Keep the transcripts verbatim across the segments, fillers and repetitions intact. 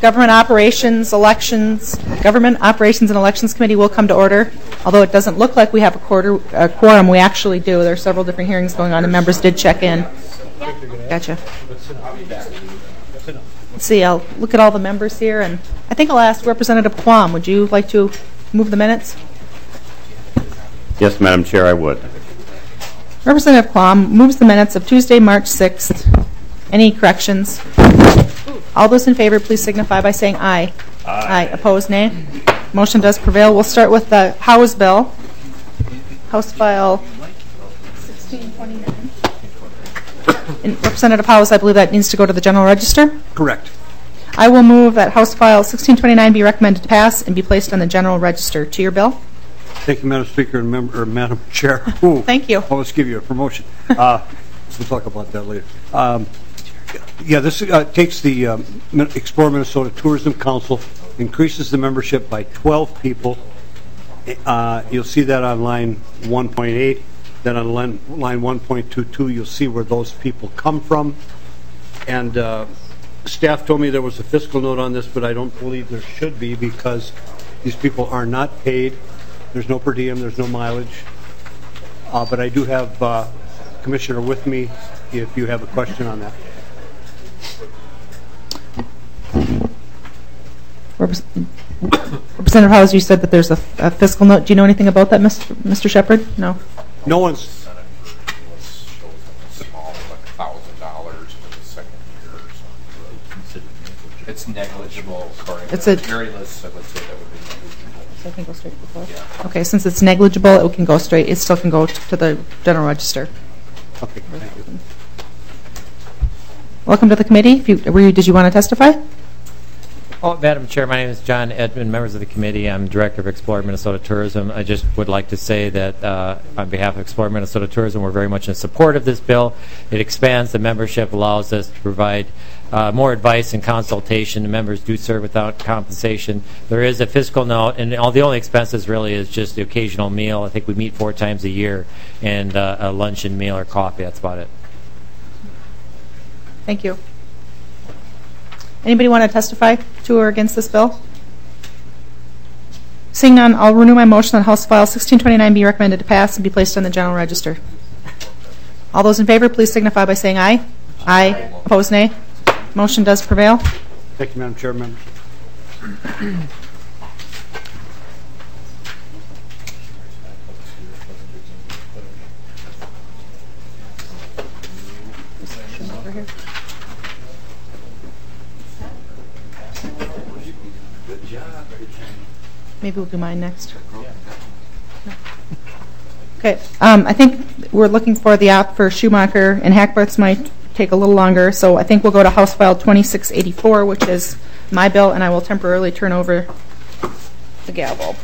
Government Operations, Elections, Government Operations and Elections Committee will come to order. Although it doesn't look like we have a, quarter, a quorum, we actually do. There are several different hearings going on, and members did check in. Gotcha. Let's see, I'll look at all the members here, and I think I'll ask Representative Quam, would you like to move the minutes? Yes, Madam Chair, I would. Representative Quam moves the minutes of Tuesday, March sixth. Any corrections? All those in favor, please signify by saying aye. Aye. Aye. Opposed, nay. Motion does prevail. We'll start with the House bill. House File sixteen twenty-nine. In Representative House, I believe that needs to go to the General Register? Correct. I will move that House File sixteen twenty-nine be recommended to pass and be placed on the General Register. To your bill. Thank you, Madam Speaker and Mem- or Madam Chair. Ooh, Thank you. I'll just give you a promotion. Uh, we'll talk about that later. Um, yeah, this uh, takes the um, Explore Minnesota Tourism Council, increases the membership by twelve people. Uh, you'll see that on line one point eight. Then on line, line one point two two, you'll see where those people come from. And uh, staff told me there was a fiscal note on this, but I don't believe there should be because these people are not paid. There's no per diem, there's no mileage. Uh, but I do have uh, Commissioner with me if you have a question on that. Representative Howes, you said that there's a, a fiscal note. Do you know anything about that, Mister Mister Shepard? No. No one's. Small, like a thousand dollars for the second year or something. It's negligible. According it's to a the jury list, I would say that would be negligible. So it can go straight to the floor? Yeah. Okay, since it's negligible, it can go straight. It still can go t- to the General Register. Okay, thank you. Welcome to the committee. If you, were you, did you want to testify? Oh, Madam Chair, my name is John Edmund, members of the committee. I'm Director of Explore Minnesota Tourism. I just would like to say that uh, on behalf of Explore Minnesota Tourism, we're very much in support of this bill. It expands the membership, allows us to provide uh, more advice and consultation. The members do serve without compensation. There is a fiscal note, and all the only expenses really is just the occasional meal. I think we meet four times a year, and uh, a lunch and meal or coffee. That's about it. Thank you. Anybody want to testify to or against this bill? Seeing none, I'll renew my motion that House File sixteen twenty-nine be recommended to pass and be placed on the General Register. All those in favor, please signify by saying aye. Aye. Aye. Opposed, nay. Motion does prevail. Thank you, Madam Chair. Members. Maybe we'll do mine next. Okay. Um, I think we're looking for the app for Schumacher, and Hackworth's might take a little longer, so I think we'll go to House File twenty-six eighty-four, which is my bill, and I will temporarily turn over the gavel.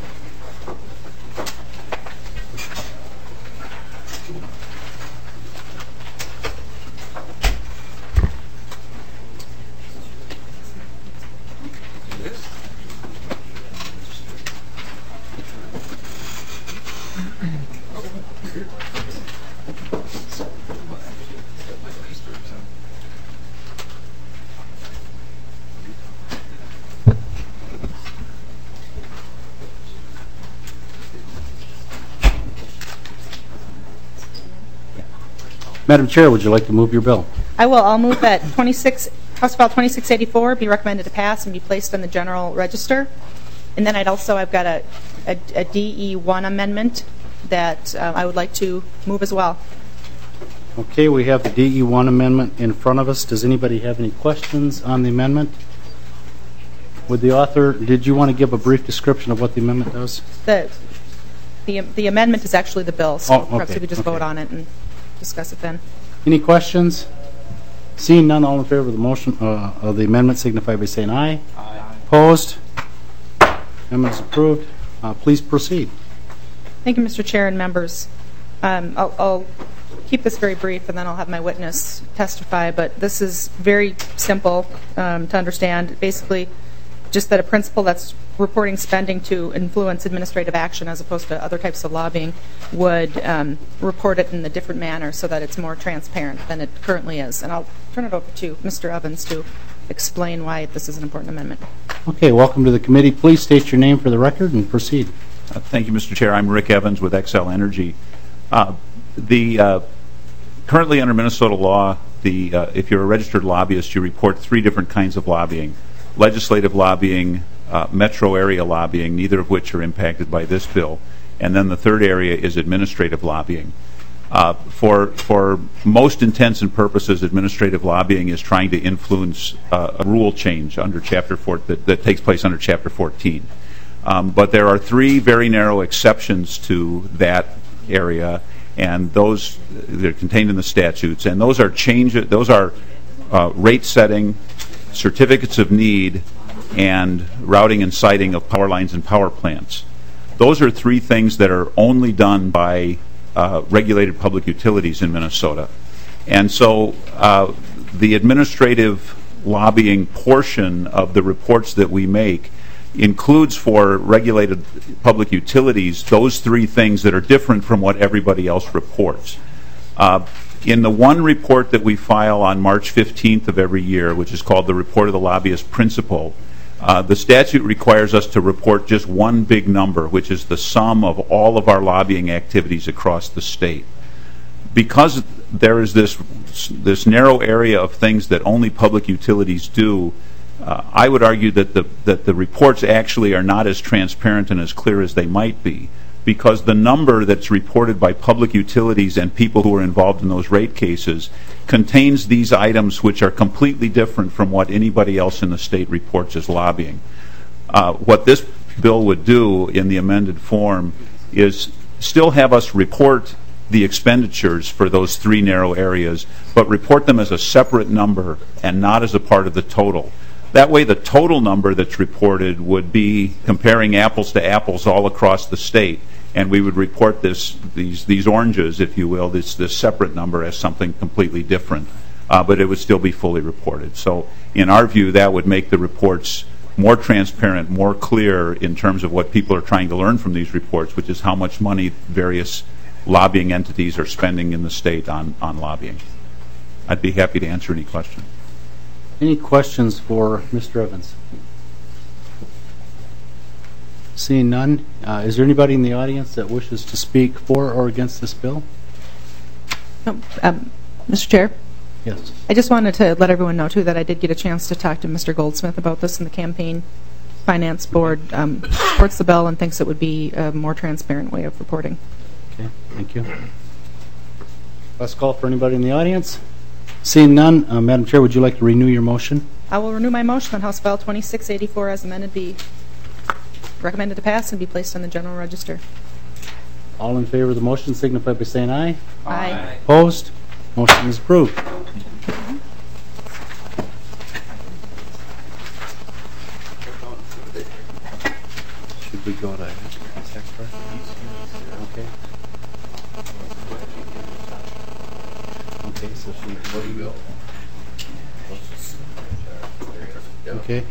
Madam Chair, would you like to move your bill? I will. I'll move that twenty-six, House File twenty-six eighty-four be recommended to pass and be placed on the General Register. And then I'd also, I've got a, a, a D E one amendment that uh, I would like to move as well. Okay, we have the D E one amendment in front of us. Does anybody have any questions on the amendment? Would the author, did you want to give a brief description of what the amendment does? The the, the amendment is actually the bill, so oh, okay. perhaps we could just okay. vote on it and discuss it then. Any questions? Seeing none, all in favor of the motion uh, of the amendment signify by saying aye. Aye. Opposed? Amendment is approved. Uh, please proceed. Thank you, Mister Chair and members. Um, I'll, I'll keep this very brief, and then I'll have my witness testify. But this is very simple um, to understand. Basically, just that a principal that's reporting spending to influence administrative action as opposed to other types of lobbying would um, report it in a different manner so that it's more transparent than it currently is. And I'll turn it over to Mister Evans to explain why this is an important amendment. Okay, welcome to the committee. Please state your name for the record and proceed. Uh, thank you, Mister Chair. I'm Rick Evans with Xcel Energy. Uh, the uh, currently under Minnesota law, the uh, if you're a registered lobbyist, you report three different kinds of lobbying: legislative lobbying, uh, metro area lobbying, neither of which are impacted by this bill, and then the third area is administrative lobbying. Uh, for for most intents and purposes, administrative lobbying is trying to influence uh, a rule change under Chapter four that, that takes place under Chapter fourteen. Um, but there are three very narrow exceptions to that area, and those they're contained in the statutes. And those are change. Those are uh, rate setting, certificates of need, and routing and siting of power lines and power plants. Those are three things that are only done by uh, regulated public utilities in Minnesota. And so uh, the administrative lobbying portion of the reports that we make includes for regulated public utilities those three things that are different from what everybody else reports. Uh, in the one report that we file on March fifteenth of every year, which is called the Report of the Lobbyist Principal, uh, the statute requires us to report just one big number, which is the sum of all of our lobbying activities across the state. Because there is this, this narrow area of things that only public utilities do, Uh, I would argue that the that the reports actually are not as transparent and as clear as they might be, because the number that's reported by public utilities and people who are involved in those rate cases contains these items which are completely different from what anybody else in the state reports as lobbying. Uh, what this bill would do in the amended form is still have us report the expenditures for those three narrow areas, but report them as a separate number and not as a part of the total. That way the total number that's reported would be comparing apples to apples all across the state, and we would report this these these oranges, if you will, this this separate number as something completely different, uh, but it would still be fully reported. So in our view, that would make the reports more transparent, more clear in terms of what people are trying to learn from these reports, which is how much money various lobbying entities are spending in the state on, on lobbying. I'd be happy to answer any questions. Any questions for Mister Evans? Seeing none, uh, is there anybody in the audience that wishes to speak for or against this bill? No, um, Mister Chair? Yes. I just wanted to let everyone know, too, that I did get a chance to talk to Mister Goldsmith about this, and the Campaign Finance Board um, supports the bill and thinks it would be a more transparent way of reporting. Okay, thank you. Last call for anybody in the audience? Seeing none, uh, Madam Chair, would you like to renew your motion? I will renew my motion on House File twenty-six eighty-four as amended, be recommended to pass and be placed on the General Register. All in favor of the motion signify by saying aye. Aye. Opposed? Motion is approved. Should we go to okay? Okay, so she where do you go? Okay.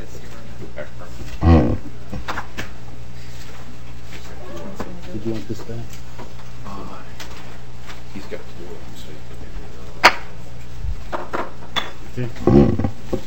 Did you want this back? Uh, he's got two of them, so you can Okay.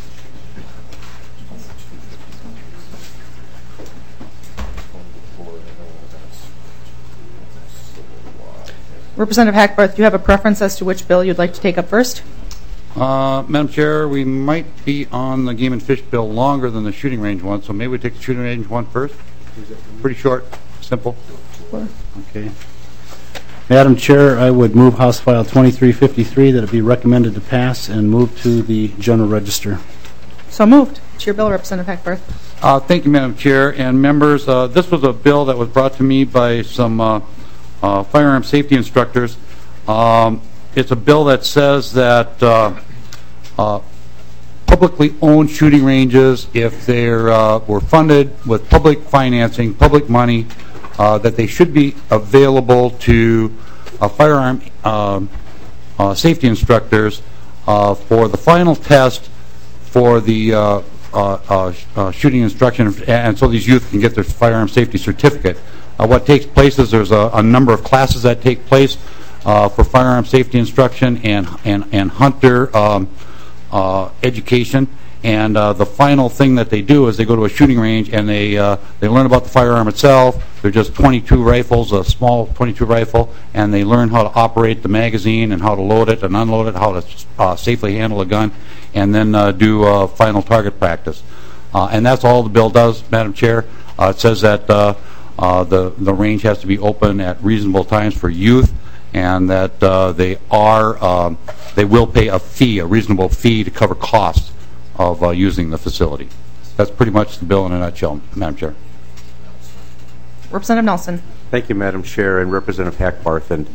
Representative Hackbarth, do you have a preference as to which bill you'd like to take up first? Uh, Madam Chair, we might be on the game and fish bill longer than the shooting range one, so maybe we take the shooting range one first. Pretty short, simple. Sure. Okay. Madam Chair, I would move House File twenty-three fifty-three that it be recommended to pass and move to the General Register. So moved. It's your bill, Representative Hackbarth. Uh, thank you, Madam Chair and members. Uh, this was a bill that was brought to me by some uh, uh, firearm safety instructors. Um, it's a bill that says that uh, uh, publicly owned shooting ranges, if they uh, were funded with public financing, public money, uh, that they should be available to uh, firearm uh, uh, safety instructors uh, for the final test for the uh, uh, uh, uh, shooting instruction, and so these youth can get their firearm safety certificate. Uh, what takes place is there's a, a number of classes that take place uh, for firearm safety instruction and and and hunter um, uh, education. And uh, the final thing that they do is they go to a shooting range and they uh, they learn about the firearm itself. They're just twenty-two rifles, a small twenty-two rifle, and they learn how to operate the magazine and how to load it and unload it, how to uh, safely handle a gun, and then uh, do uh, final target practice. Uh, and that's all the bill does, Madam Chair. Uh, it says that uh, uh, the the range has to be open at reasonable times for youth, and that uh, they are um, they will pay a fee, a reasonable fee, to cover costs of uh, using the facility. That's pretty much the bill in a nutshell, Madam Chair. Representative Nelson. Thank you, Madam Chair, and Representative Hackbarth. And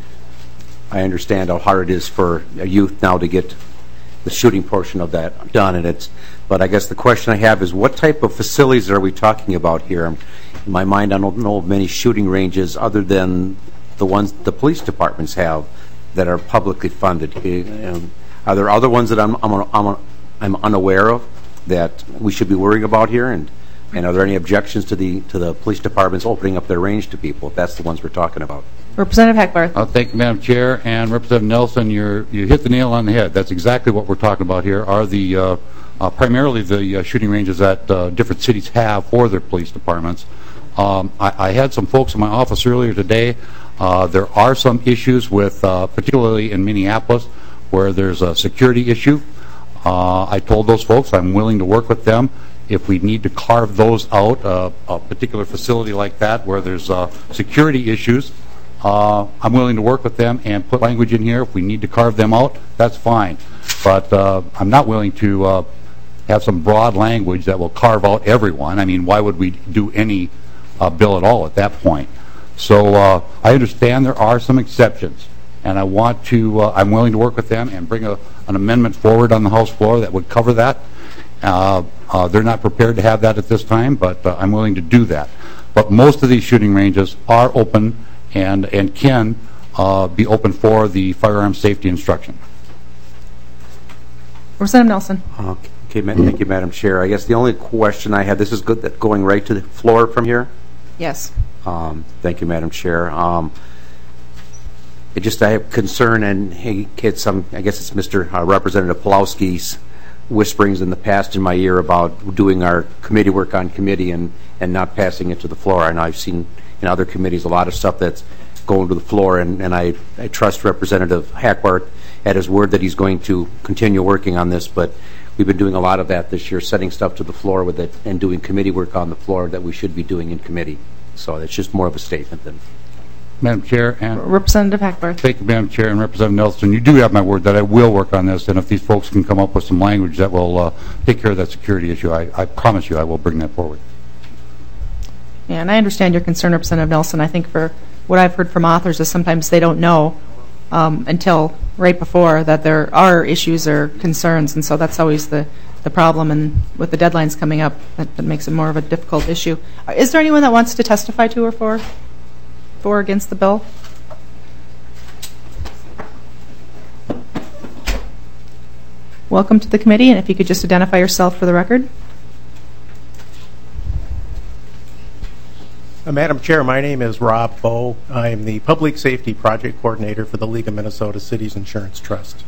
I understand how hard it is for a youth now to get the shooting portion of that done. And it's, but I guess the question I have is, what type of facilities are we talking about here? In my mind, I don't know of many shooting ranges other than the ones the police departments have that are publicly funded. Um, are there other ones that I'm, I'm, I'm I'm unaware of that we should be worrying about here, and and are there any objections to the to the police departments opening up their range to people, if that's the ones we're talking about? Representative Hackbarth. Uh, thank you, Madam Chair, and Representative Nelson, you're, you hit the nail on the head. That's exactly what we're talking about here. Are the uh, uh, primarily the uh, shooting ranges that uh, different cities have for their police departments. Um, I, I had some folks in my office earlier today. Uh, there are some issues with, uh, particularly in Minneapolis, where there's a security issue. Uh, I told those folks I'm willing to work with them if we need to carve those out, uh, a particular facility like that where there's uh, security issues. Uh, I'm willing to work with them and put language in here. If we need to carve them out, that's fine. But uh, I'm not willing to uh, have some broad language that will carve out everyone. I mean, why would we do any uh, bill at all at that point? So uh, I understand there are some exceptions, and I want to, uh, I'm willing to work with them and bring a, an amendment forward on the House floor that would cover that. Uh, uh, they're not prepared to have that at this time, but uh, I'm willing to do that. But most of these shooting ranges are open and, and can uh, be open for the firearm safety instruction. Representative Nelson. Okay, thank you, Madam Chair. I guess the only question I had, this is good, that going right to the floor from here? Yes. Um, thank you, Madam Chair. Um, It just, I have concern, and hey, kids, some, I guess it's Mister Uh, Representative Pulowski's whisperings in the past in my ear about doing our committee work on committee and, and not passing it to the floor. And I've seen in other committees a lot of stuff that's going to the floor, and, and I, I trust Representative Hackbarth at his word that he's going to continue working on this, but we've been doing a lot of that this year, setting stuff to the floor with it and doing committee work on the floor that we should be doing in committee. So it's just more of a statement than... Madam Chair, and Representative Hackbarth. thank you, Madam Chair, and Representative Nelson. You do have my word that I will work on this, and if these folks can come up with some language that will uh, take care of that security issue, I, I promise you I will bring that forward. Yeah, and I understand your concern, Representative Nelson. I think for what I've heard from authors is sometimes they don't know um, until right before that there are issues or concerns, and so that's always the, the problem. And with the deadlines coming up, that, that makes it more of a difficult issue. Uh, is there anyone that wants to testify to or for? For or against the bill? Welcome to the committee, and if you could just identify yourself for the record. Uh, Madam Chair, my name is Rob Bowe. I am the Public Safety Project Coordinator for the League of Minnesota Cities Insurance Trust.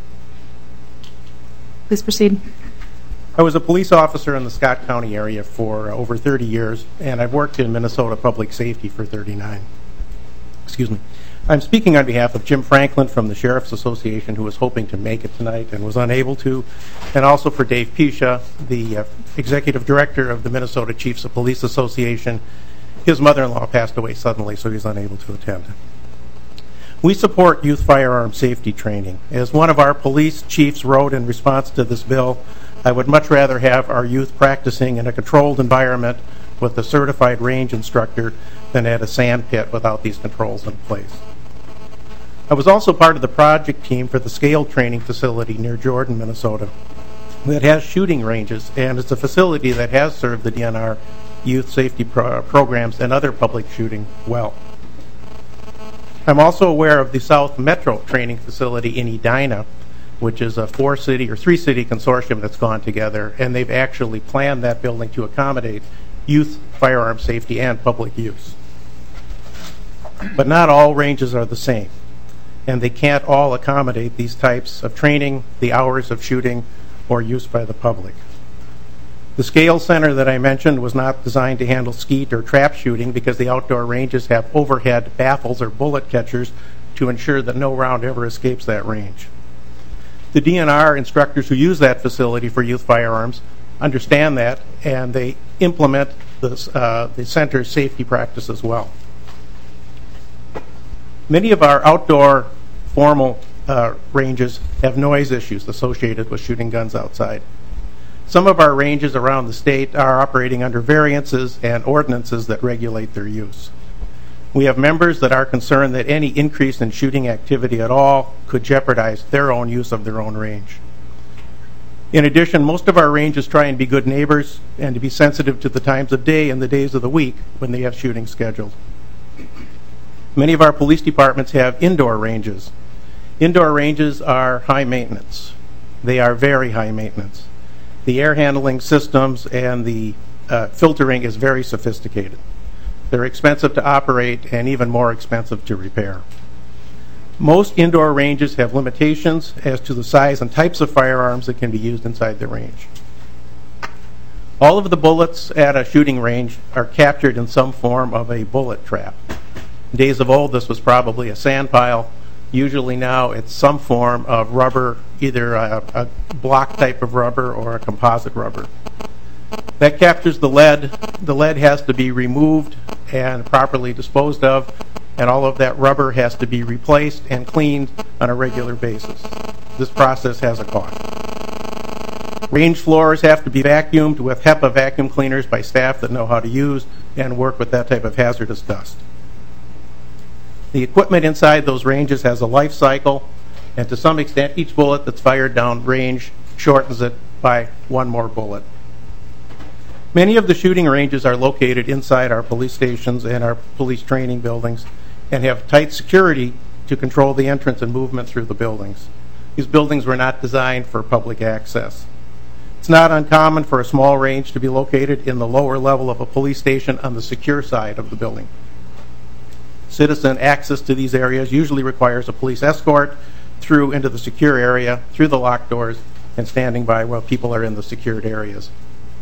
Please proceed. I was a police officer in the Scott County area for uh, over thirty years, and I've worked in Minnesota public safety for thirty-nine. Excuse me. I'm speaking on behalf of Jim Franklin from the Sheriff's Association, who was hoping to make it tonight and was unable to, and also for Dave Pisha, the uh, Executive Director of the Minnesota Chiefs of Police Association. His mother-in-law passed away suddenly, so he's unable to attend. We support youth firearm safety training. As one of our police chiefs wrote in response to this bill, I would much rather have our youth practicing in a controlled environment with a certified range instructor than at a sand pit without these controls in place. I was also part of the project team for the Scale Training Facility near Jordan, Minnesota, that has shooting ranges, and it's a facility that has served the D N R youth safety pro programs and other public shooting well. I'm also aware of the South Metro Training Facility in Edina, which is a four-city or three-city consortium that's gone together, and they've actually planned that building to accommodate youth firearm safety and public use. But not all ranges are the same, and they can't all accommodate these types of training, the hours of shooting, or use by the public. The scale center that I mentioned was not designed to handle skeet or trap shooting because the outdoor ranges have overhead baffles or bullet catchers to ensure that no round ever escapes that range. The D N R instructors who use that facility for youth firearms understand that, and they implement this, uh, the center's safety practice as well. Many of our outdoor formal uh, ranges have noise issues associated with shooting guns outside. Some of our ranges around the state are operating under variances and ordinances that regulate their use. We have members that are concerned that any increase in shooting activity at all could jeopardize their own use of their own range. In addition, most of our ranges try and be good neighbors and to be sensitive to the times of day and the days of the week when they have shooting scheduled. Many of our police departments have indoor ranges. Indoor ranges are high maintenance. They are very high maintenance. The air handling systems and the uh, filtering is very sophisticated. They're expensive to operate and even more expensive to repair. Most indoor ranges have limitations as to the size and types of firearms that can be used inside the range. All of the bullets at a shooting range are captured in some form of a bullet trap. In days of old, this was probably a sand pile. Usually now it's some form of rubber, either a, a block type of rubber or a composite rubber. That captures the lead. The lead has to be removed and properly disposed of, and all of that rubber has to be replaced and cleaned on a regular basis. This process has a cost. Range floors have to be vacuumed with HEPA vacuum cleaners by staff that know how to use and work with that type of hazardous dust. The equipment inside those ranges has a life cycle, and to some extent each bullet that's fired down range shortens it by one more bullet. Many of the shooting ranges are located inside our police stations and our police training buildings and have tight security to control the entrance and movement through the buildings. These buildings were not designed for public access. It's not uncommon for a small range to be located in the lower level of a police station on the secure side of the building. Citizen access to these areas usually requires a police escort through into the secure area, through the locked doors, and standing by while people are in the secured areas.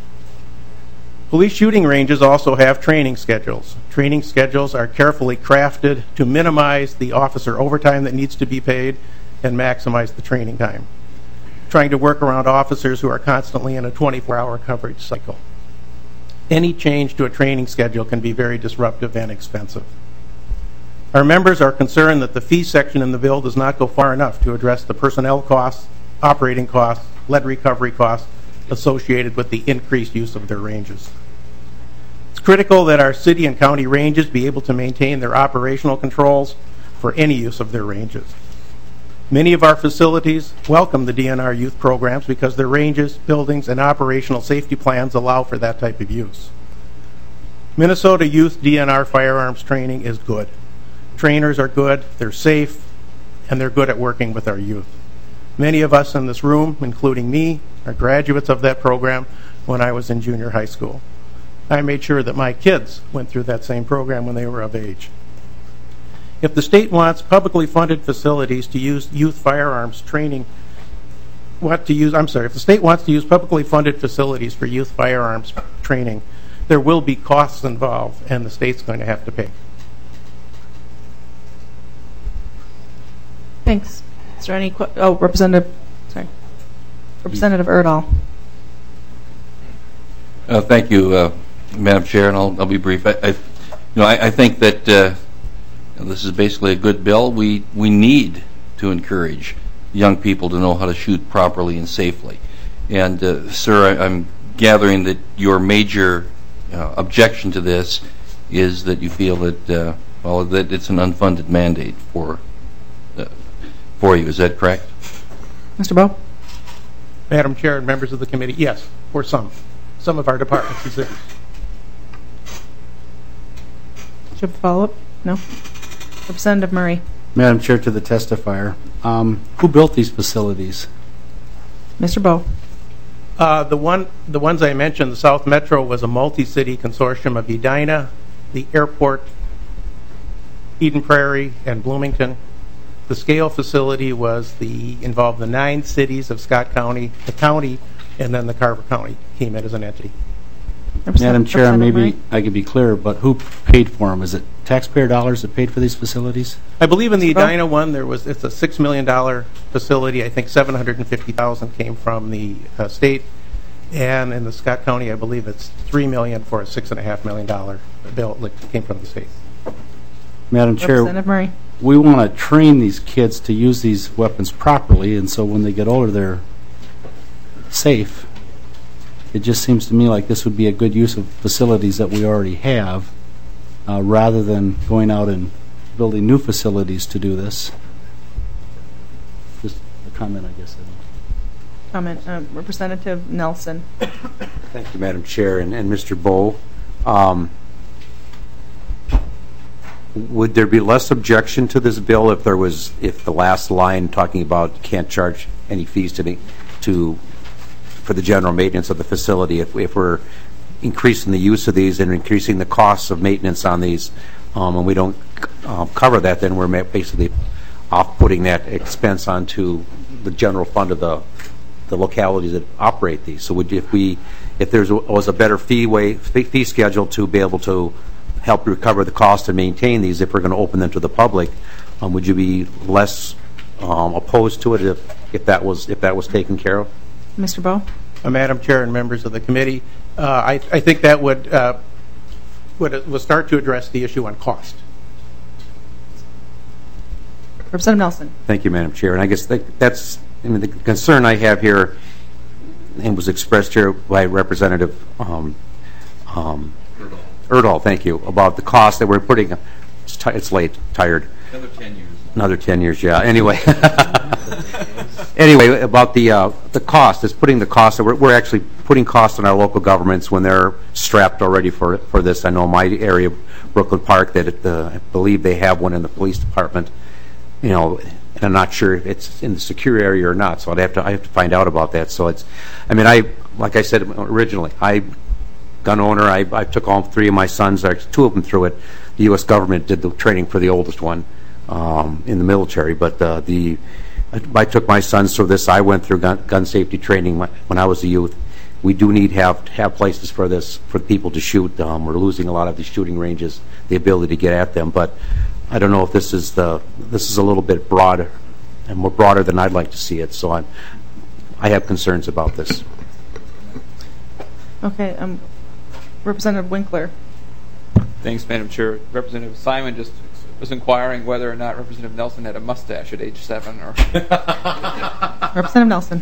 Police shooting ranges also have training schedules. Training schedules are carefully crafted to minimize the officer overtime that needs to be paid and maximize the training time, trying to work around officers who are constantly in a twenty-four hour coverage cycle. Any change to a training schedule can be very disruptive and expensive. Our members are concerned that the fee section in the bill does not go far enough to address the personnel costs, operating costs, lead recovery costs associated with the increased use of their ranges. It's critical that our city and county ranges be able to maintain their operational controls for any use of their ranges. Many of our facilities welcome the D N R youth programs because their ranges, buildings, and operational safety plans allow for that type of use. Minnesota youth D N R firearms training is good. Trainers are good, they're safe, and they're good at working with our youth. Many of us in this room, including me, are graduates of that program when I was in junior high school. I made sure that my kids went through that same program when they were of age. If the state wants publicly funded facilities to use youth firearms training, what to use, I'm sorry, if the state wants to use publicly funded facilities for youth firearms training, there will be costs involved, and the state's going to have to pay. Thanks. Is there any, que- oh, Representative, sorry, Representative Erdahl. Uh, thank you, uh, Madam Chair, and I'll, I'll be brief. I, I, you know, I, I think that uh, this is basically a good bill. We we need to encourage young people to know how to shoot properly and safely. And, uh, sir, I, I'm gathering that your major uh, objection to this is that you feel that uh, well that it's an unfunded mandate for. For you, is that correct? Mister Bowe? Madam Chair and members of the committee, yes, for some. Some of our departments is there. Do you have a follow-up? No? Representative Murray? Madam Chair, to the testifier, um, who built these facilities? Mister Bowe? Uh, the one, the ones I mentioned, the South Metro was a multi-city consortium of Edina, the airport, Eden Prairie, and Bloomington. The scale facility was the involved the nine cities of Scott County, the county, and then the Carver County came in as an entity. Madam Chair, Representative maybe Murray? I could be clear, but who paid for them? Is it taxpayer dollars that paid for these facilities? I believe in the Mister Bo? Edina one, there was it's a six million dollar facility. I think seven hundred and fifty thousand came from the uh, state, and in the Scott County, I believe it's three million for a six and a half million dollar bill that came from the state. Madam Chair, Representative Murray. we want to train these kids to use these weapons properly, and so when they get older, they're safe. It just seems to me like this would be a good use of facilities that we already have, uh, rather than going out and building new facilities to do this. Just a comment, I guess. Comment. Uh, Representative Nelson. Thank you, Madam Chair, and, and Mister Bowe. Um, would there be less objection to this bill if there was, if the last line talking about can't charge any fees to the, to for the general maintenance of the facility, if, if we're increasing the use of these and increasing the costs of maintenance on these, um, and we don't um, cover that, then we're basically off putting that expense onto the general fund of the the localities that operate these. So would you, if we, if there was a better fee way fee, fee schedule to be able to help recover the cost and maintain these, if we're going to open them to the public, um, would you be less um, opposed to it if, if that was if that was taken care of? Mister Bowe. Uh, Madam Chair and members of the committee, uh, I, I think that would uh, would would start to address the issue on cost. Representative Nelson. Thank you, Madam Chair. And I guess that, that's I mean, the concern I have here, and was expressed here by Representative um, um, Erdahl, thank you, about the cost that we're putting. It's, t it's late, tired. Another ten years. Another ten years, yeah. Anyway, anyway, about the uh, the cost, is putting the cost. We're, we're actually putting costs on our local governments when they're strapped already for for this. I know my area, Brooklyn Park, that it, uh, I believe they have one in the police department. You know, and I'm not sure if it's in the secure area or not. So I'd have to I have to find out about that. So it's, I mean, I like I said originally, I gun owner. I I took all three of my sons, two of them through it. The U S government did the training for the oldest one. Um, in the military, but uh, the I took my sons through this. I went through gun, gun safety training when I was a youth. We do need have have places for this for people to shoot. Um, we're losing a lot of these shooting ranges, the ability to get at them. But I don't know if this is the this is a little bit broader and more broader than I'd like to see it. So I I have concerns about this. Okay, um, Representative Winkler. Thanks, Madam Chair. Representative Simon just was inquiring whether or not Representative Nelson had a mustache at age seven. Or Representative Nelson.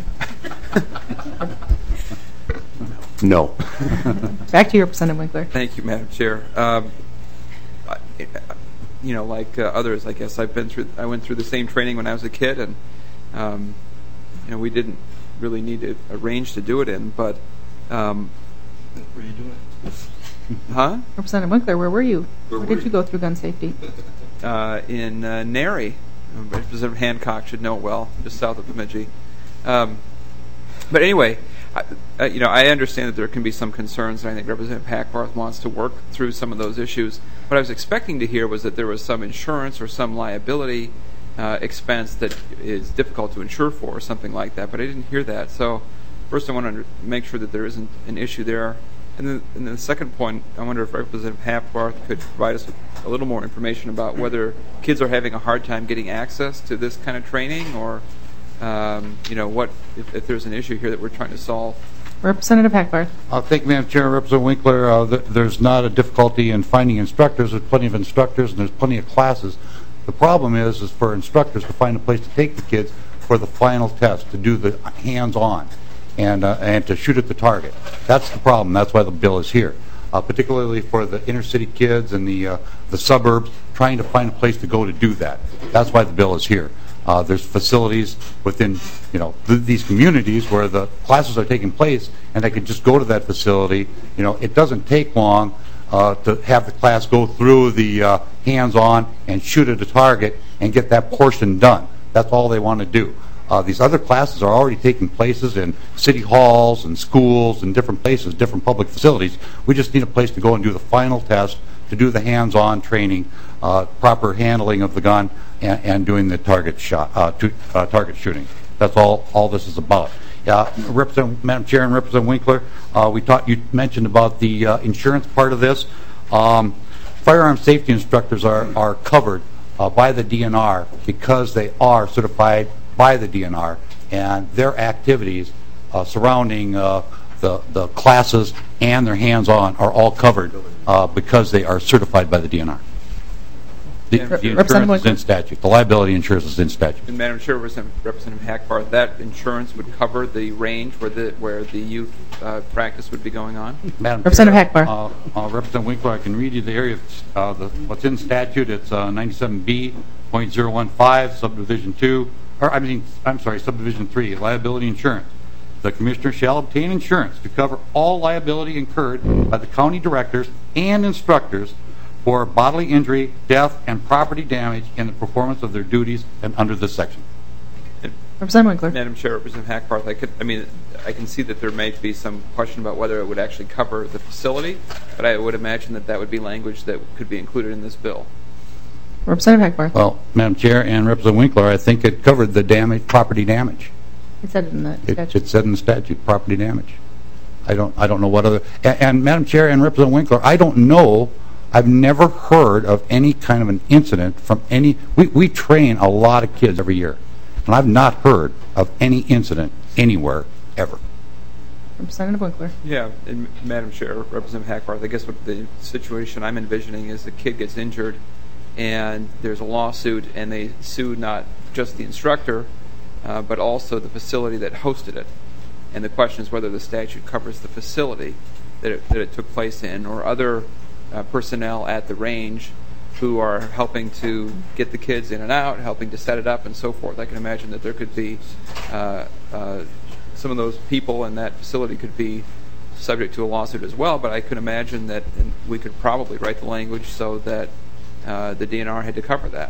No. Back to you, Representative Winkler. Thank you, Madam Chair. Um, I, you know, like uh, others, I guess I've been through. I went through the same training when I was a kid, and um, you know, we didn't really need a, a range to do it in, but. Um, Where are you doing it? Huh? Representative Winkler, where were you? Where Where, were did you you? go through gun safety? Uh, in uh, Nary. Representative Hancock should know it well, just south of Bemidji. Um, but anyway, I, uh, you know, I understand that there can be some concerns, and I think Representative Hackbarth wants to work through some of those issues. What I was expecting to hear was that there was some insurance or some liability uh, expense that is difficult to insure for, or something like that. But I didn't hear that. So first, I want to make sure that there isn't an issue there. And then, and then the second point, I wonder if Representative Hackbarth could provide us with a little more information about whether kids are having a hard time getting access to this kind of training, or um, you know, what if, if there's an issue here that we're trying to solve. Representative Hackbarth. Uh, thank you, Madam Chair. Representative Winkler, uh, th there's not a difficulty in finding instructors. There's plenty of instructors, and there's plenty of classes. The problem is, is for instructors to find a place to take the kids for the final test, to do the hands-on. And, uh, and to shoot at the target. That's the problem. That's why the bill is here, uh, particularly for the inner city kids and the uh, the suburbs, trying to find a place to go to do that. That's why the bill is here. Uh, there's facilities within, you know, th these communities where the classes are taking place, and they can just go to that facility. You know, it doesn't take long uh, to have the class go through the uh, hands-on and shoot at a target and get that portion done. That's all they want to do. Uh, these other classes are already taking places in city halls and schools and different places, different public facilities. We just need a place to go and do the final test to do the hands-on training, uh, proper handling of the gun, and, and doing the target shot, uh, to, uh, target shooting. That's all. All this is about. Yeah, Representative, Madam Chair, and Representative Winkler, uh, we talked. You mentioned about the uh, insurance part of this. Um, firearm safety instructors are are covered uh, by the D N R because they are certified by the D N R, and their activities uh, surrounding uh, the the classes and their hands-on are all covered uh, because they are certified by the D N R. The, the insurance is in statute. The liability insurance is in statute. And Madam Chair, Representative Hackbarth, that insurance would cover the range where the where the youth uh, practice would be going on. Madam Representative Chair, Hackbarth. Uh, uh, Representative Winkler, I can read you the area. Uh, the, what's in statute? It's uh, ninety-seven B point zero one five, subdivision two, or I mean, I'm sorry, subdivision three, liability insurance. The commissioner shall obtain insurance to cover all liability incurred by the county directors and instructors for bodily injury, death, and property damage in the performance of their duties and under this section. Representative Winkler. Madam Chair, Representative Hackbarth, I could, I mean, I can see that there may be some question about whether it would actually cover the facility, but I would imagine that that would be language that could be included in this bill. Representative Hackbarth. Well, Madam Chair and Representative Winkler, I think it covered the damage, property damage. It said it in the statute. It, it said in the statute, property damage. I don't, I don't know what other. And, and Madam Chair and Representative Winkler, I don't know. I've never heard of any kind of an incident from any. We, we train a lot of kids every year, and I've not heard of any incident anywhere ever. Representative Winkler. Yeah, and Madam Chair, Representative Hackbarth, I guess what the situation I'm envisioning is the kid gets injured, and there's a lawsuit, and they sue not just the instructor, uh, but also the facility that hosted it. And the question is whether the statute covers the facility that it, that it took place in, or other uh, personnel at the range who are helping to get the kids in and out, helping to set it up, and so forth. I can imagine that there could be uh, uh, some of those people in that facility could be subject to a lawsuit as well, but I could imagine that we could probably write the language so that uh, the D N R had to cover that.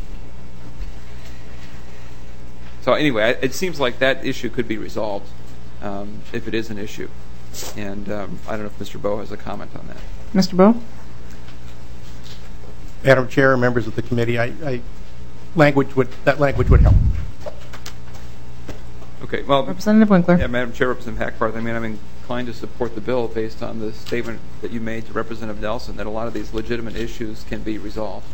So anyway, it seems like that issue could be resolved um, if it is an issue. And um, I don't know if Mister Bowe has a comment on that. Mister Bowe? Madam Chair, members of the committee, I, I language would that language would help. Okay, well, Representative Winkler. Yeah, Madam Chair, Representative Hackbarth, I mean, I'm inclined to support the bill based on the statement that you made to Representative Nelson that a lot of these legitimate issues can be resolved.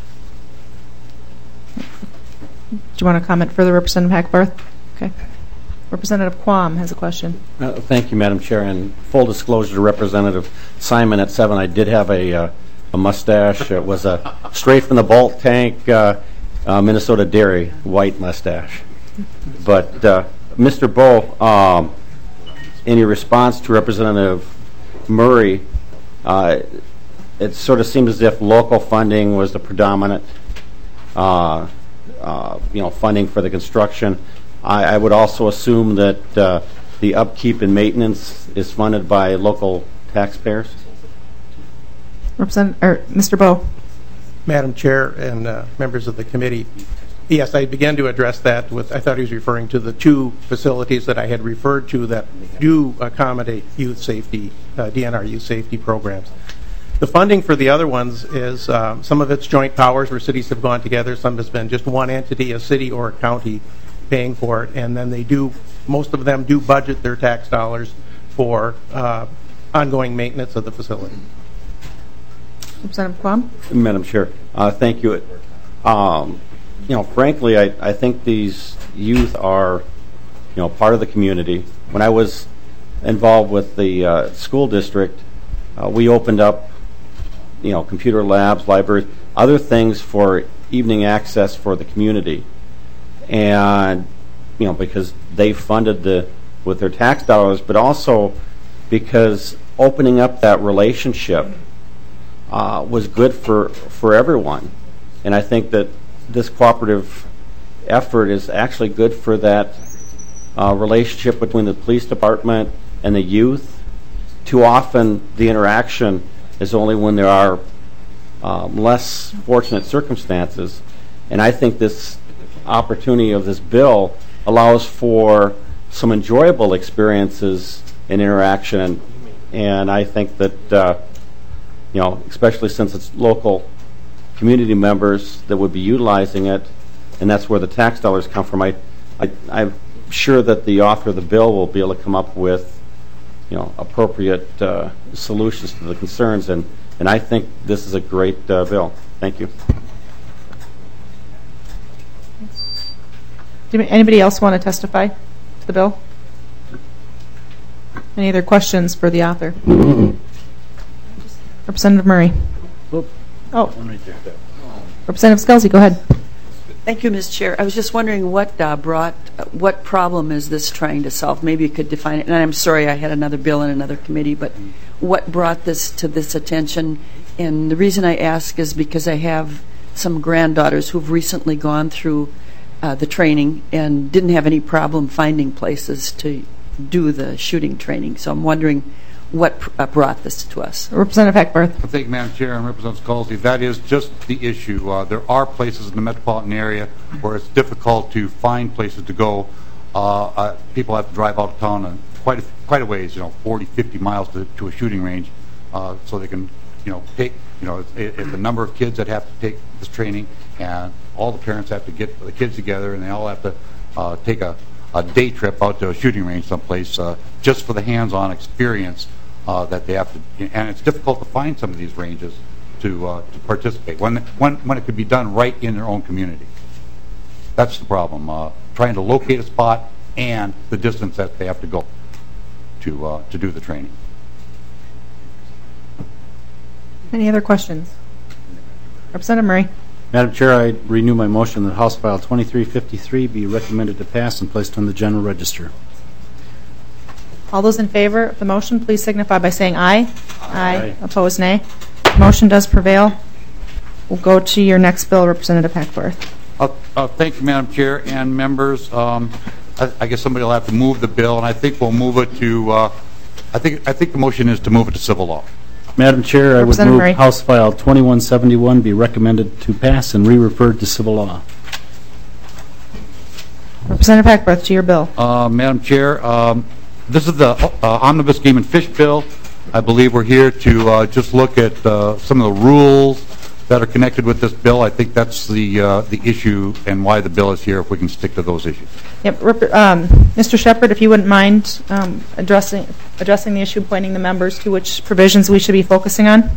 Do you want to comment further, Representative Hackbarth? Okay. Representative Quam has a question. Uh, thank you, Madam Chair. And full disclosure to Representative Simon, at seven, I did have a, uh, a mustache. It was a straight from the Bolt tank uh, uh, Minnesota Dairy white mustache. But uh, Mister Bowe, um, in your response to Representative Murray, uh, it sort of seemed as if local funding was the predominant uh, uh, you know, funding for the construction. I, I would also assume that uh, the upkeep and maintenance is funded by local taxpayers. Representative, or Mister Bowe. Madam Chair and uh, members of the committee, yes, I began to address that with, I thought he was referring to the two facilities that I had referred to that do accommodate youth safety, uh, D N R youth safety programs. The funding for the other ones is, um, some of it's joint powers where cities have gone together, some has been just one entity, a city or a county, paying for it, and then they do, most of them do budget their tax dollars for uh, ongoing maintenance of the facility. Representative Quam. Madam Chair, uh, thank you. Um, you know, frankly, I, I think these youth are, you know, part of the community. When I was involved with the uh, school district, uh, we opened up, you know, computer labs, libraries, other things for evening access for the community. And, you know, because they funded the with their tax dollars, but also because opening up that relationship uh, was good for, for everyone. And I think that this cooperative effort is actually good for that uh, relationship between the police department and the youth. Too often the interaction is only when there are um, less fortunate circumstances. And I think this opportunity of this bill allows for some enjoyable experiences and interaction, and, and I think that uh, you know, especially since it's local community members that would be utilizing it, and that's where the tax dollars come from. I, I, I'm sure that the author of the bill will be able to come up with, you know, appropriate uh, solutions to the concerns, and, and I think this is a great uh, bill. Thank you. Do anybody else want to testify to the bill? Any other questions for the author? Representative Murray. Oh, one right there. Representative Scelsi, go ahead. Thank you, Miz Chair. I was just wondering what uh, brought, uh, what problem is this trying to solve? Maybe you could define it. And I'm sorry, I had another bill in another committee, but what brought this to this attention? And the reason I ask is because I have some granddaughters who've recently gone through uh, the training and didn't have any problem finding places to do the shooting training. So I'm wondering what pr- uh, brought this to us. Representative Hackbarth. Thank you, Madam Chair, and Representative Scelsi. That is just the issue. Uh, there are places in the metropolitan area where it's difficult to find places to go. Uh, uh, people have to drive out of town and quite a, quite a ways, you know, forty, fifty miles to, to a shooting range, uh, so they can, you know, take, you know, if, if the number of kids that have to take this training, and all the parents have to get the kids together, and they all have to uh, take a, a day trip out to a shooting range someplace uh, just for the hands-on experience. Uh, that they have to, and it's difficult to find some of these ranges to uh, to participate when when when it could be done right in their own community. That's the problem. Uh, trying to locate a spot and the distance that they have to go to uh, to do the training. Any other questions? Representative Murray. Madam Chair, I renew my motion that House File twenty-three fifty-three be recommended to pass and placed on the General Register. All those in favor of the motion, please signify by saying aye. Aye. Aye. Opposed, nay. Motion does prevail. We'll go to your next bill, Representative Hackbarth. Uh, uh, thank you, Madam Chair and members. Um, I, I guess somebody will have to move the bill, and I think we'll move it to. Uh, I think I think the motion is to move it to civil law. Madam Chair, I would move Murray. House File twenty-one seventy-one be recommended to pass and re-referred to civil law. Representative Hackbarth, to your bill. Uh, Madam Chair, um, this is the uh, Omnibus Game and Fish Bill. I believe we're here to uh, just look at uh, some of the rules that are connected with this bill. I think that's the uh, the issue and why the bill is here, if we can stick to those issues. Yep. Um, Mister Shepard, if you wouldn't mind um, addressing addressing the issue, pointing the members to which provisions we should be focusing on.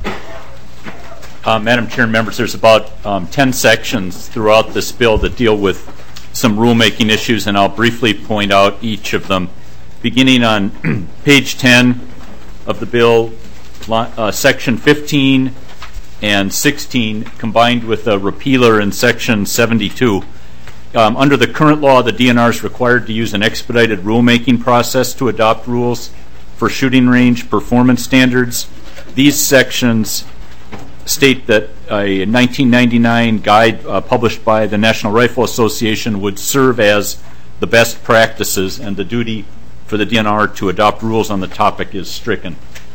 Uh, Madam Chair and members, there's about um, ten sections throughout this bill that deal with some rulemaking issues, and I'll briefly point out each of them. Beginning on page ten of the bill, uh, section fifteen and sixteen, combined with a repealer in section seventy-two. Um, under the current law, the D N R is required to use an expedited rulemaking process to adopt rules for shooting range performance standards. These sections state that a nineteen ninety-nine guide uh, published by the National Rifle Association would serve as the best practices, and the duty for the D N R to adopt rules on the topic is stricken.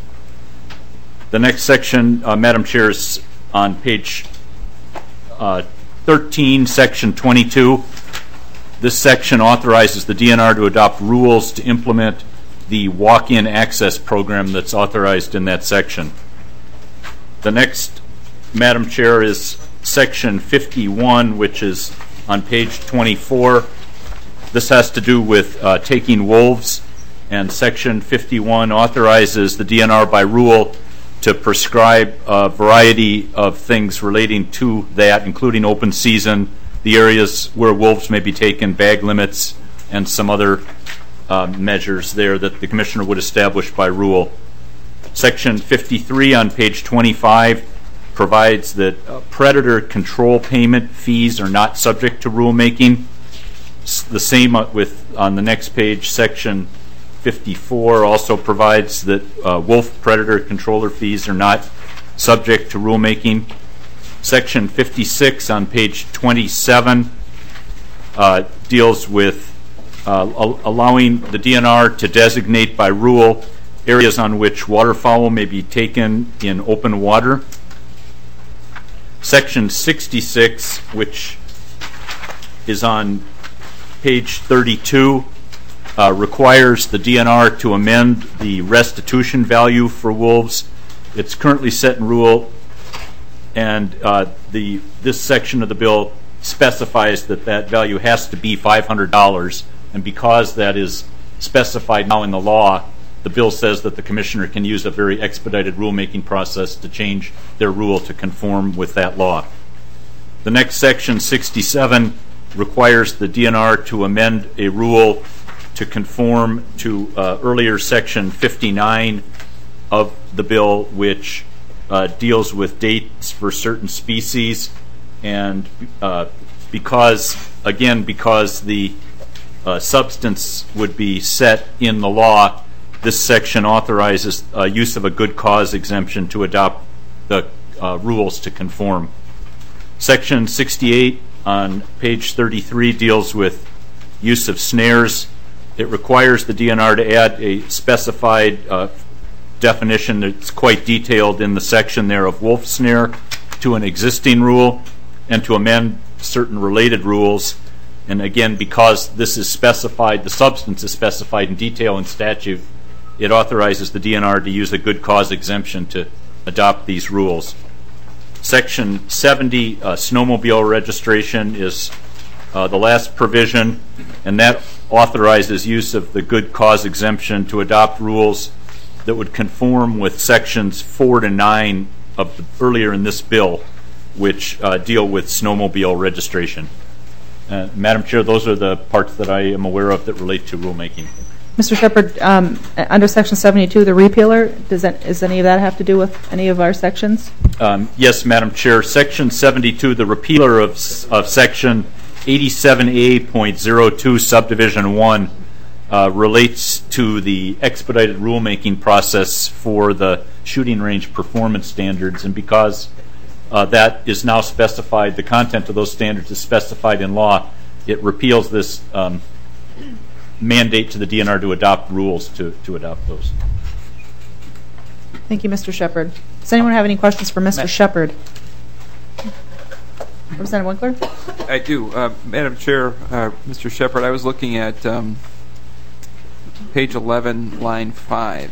The next section, uh, Madam Chair, is on page uh, thirteen, section twenty-two. This section authorizes the D N R to adopt rules to implement the walk-in access program that's authorized in that section. The next, Madam Chair, is section fifty-one, which is on page twenty-four. This has to do with uh, taking wolves, and section fifty-one authorizes the D N R by rule to prescribe a variety of things relating to that, including open season, the areas where wolves may be taken, bag limits, and some other uh, measures there that the Commissioner would establish by rule. Section fifty-three on page twenty-five provides that uh, predator control payment fees are not subject to rulemaking. S- the same uh, with, on the next page, section fifty-four also provides that uh, wolf predator controller fees are not subject to rulemaking. Section fifty-six on page twenty-seven uh, deals with uh, al- allowing the D N R to designate by rule areas on which waterfowl may be taken in open water. Section sixty-six, which is on page thirty-two, uh, requires the D N R to amend the restitution value for wolves it's currently set in rule, and uh, the this section of the bill specifies that that value has to be five hundred dollars, and because that is specified now in the law, the bill says that the commissioner can use a very expedited rulemaking process to change their rule to conform with that law. The next section, sixty-seven, requires the D N R to amend a rule to conform to uh, earlier section fifty-nine of the bill, which uh, deals with dates for certain species, and uh, because, again, because the uh, substance would be set in the law, this section authorizes uh, use of a good cause exemption to adopt the uh, rules to conform. Section sixty-eight on page thirty-three deals with use of snares. It requires the D N R to add a specified uh, definition that's quite detailed in the section there of wolf snare to an existing rule, and to amend certain related rules. And again, because this is specified, the substance is specified in detail in statute, it authorizes the D N R to use a good cause exemption to adopt these rules. Section seventy, uh, snowmobile registration, is uh, the last provision, and that authorizes use of the good cause exemption to adopt rules that would conform with sections four to nine of the, earlier in this bill, which uh, deal with snowmobile registration. Uh, Madam Chair, those are the parts that I am aware of that relate to rulemaking. Mister Shepherd, um, under Section seventy-two, the repealer, does that, does any of that have to do with any of our sections? Um, yes, Madam Chair. Section seventy-two, the repealer of, of Section eighty-seven A point zero two, Subdivision one, uh, relates to the expedited rulemaking process for the shooting range performance standards, and because uh, that is now specified, the content of those standards is specified in law, it repeals this um, mandate to the D N R to adopt rules to, to adopt those. Thank you, Mister Shepherd. Does anyone have any questions for Mister Shepherd? Representative Winkler? I do. Uh, Madam Chair, uh, Mister Shepherd, I was looking at um, page eleven, line five.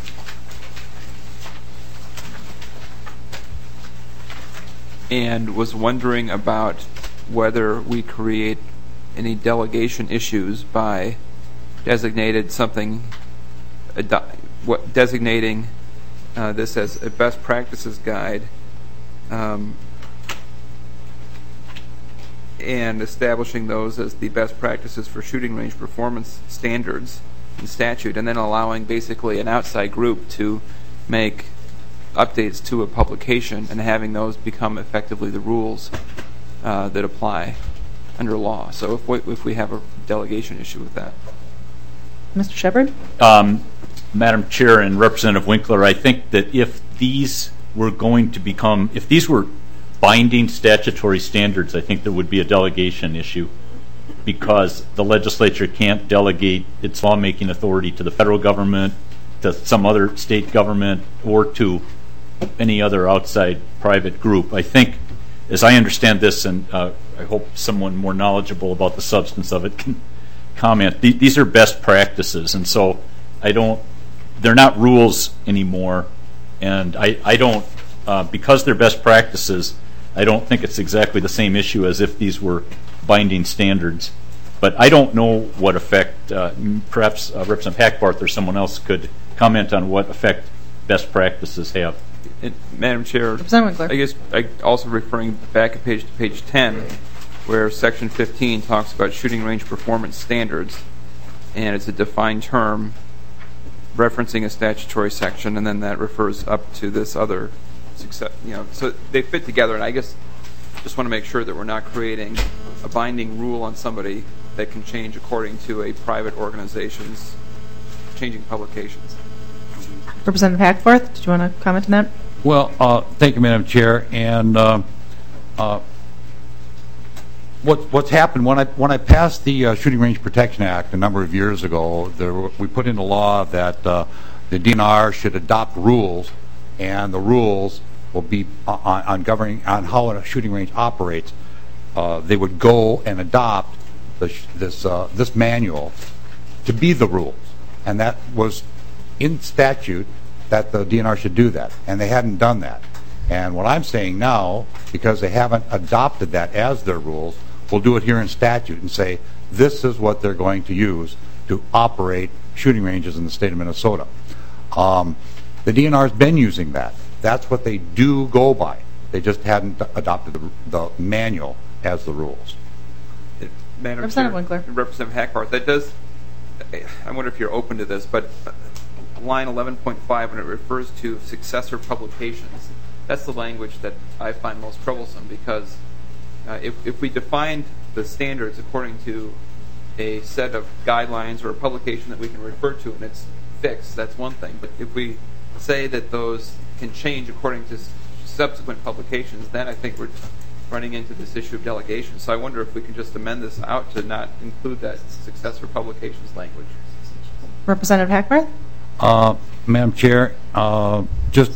And was wondering about whether we create any delegation issues by designated something, what designating uh, this as a best practices guide, um, and establishing those as the best practices for shooting range performance standards in statute, and then allowing basically an outside group to make updates to a publication and having those become effectively the rules uh, that apply under law. So if we, if we have a delegation issue with that. Mister Shepherd? Um, Madam Chair and Representative Winkler, I think that if these were going to become, if these were binding statutory standards, I think there would be a delegation issue, because the legislature can't delegate its lawmaking authority to the federal government, to some other state government, or to any other outside private group. I think, as I understand this, and uh, I hope someone more knowledgeable about the substance of it can comment, th- these are best practices, and so I don't, they're not rules anymore, and I, I don't, uh, because they're best practices, I don't think it's exactly the same issue as if these were binding standards. But I don't know what effect, uh, perhaps uh, Representative Hackbarth or someone else could comment on what effect best practices have. And, Madam Chair, Representative Winkler. I guess I also referring back a page to page ten, where Section fifteen talks about shooting range performance standards, and it's a defined term referencing a statutory section, and then that refers up to this other success, you know, so they fit together. And I guess just want to make sure that we're not creating a binding rule on somebody that can change according to a private organization's changing publications. Representative Hackbarth, did you want to comment on that? Well, uh, thank you, Madam Chair. And uh, uh, what, what's happened, when I, when I passed the uh, Shooting Range Protection Act a number of years ago, there were, we put into law that uh, the D N R should adopt rules, and the rules will be on, on governing on how a shooting range operates. Uh, they would go and adopt the, this uh, this manual to be the rules, and that was in statute that the D N R should do that, and they hadn't done that. And what I'm saying now, because they haven't adopted that as their rules, we'll do it here in statute and say this is what they're going to use to operate shooting ranges in the state of Minnesota. Um, the D N R has been using that. That's what they do go by. They just hadn't adopted the, the manual as the rules. Madam Representative Chair, Winkler. Representative Hackbarth, that does, I wonder if you're open to this, but line eleven point five, when it refers to successor publications, that's the language that I find most troublesome, because uh, if, if we defined the standards according to a set of guidelines or a publication that we can refer to and it's fixed, that's one thing. But if we say that those can change according to s- subsequent publications, then I think we're running into this issue of delegation. So I wonder if we can just amend this out to not include that successor publications language. Representative Hackbarth? Uh, Madam Chair, uh, just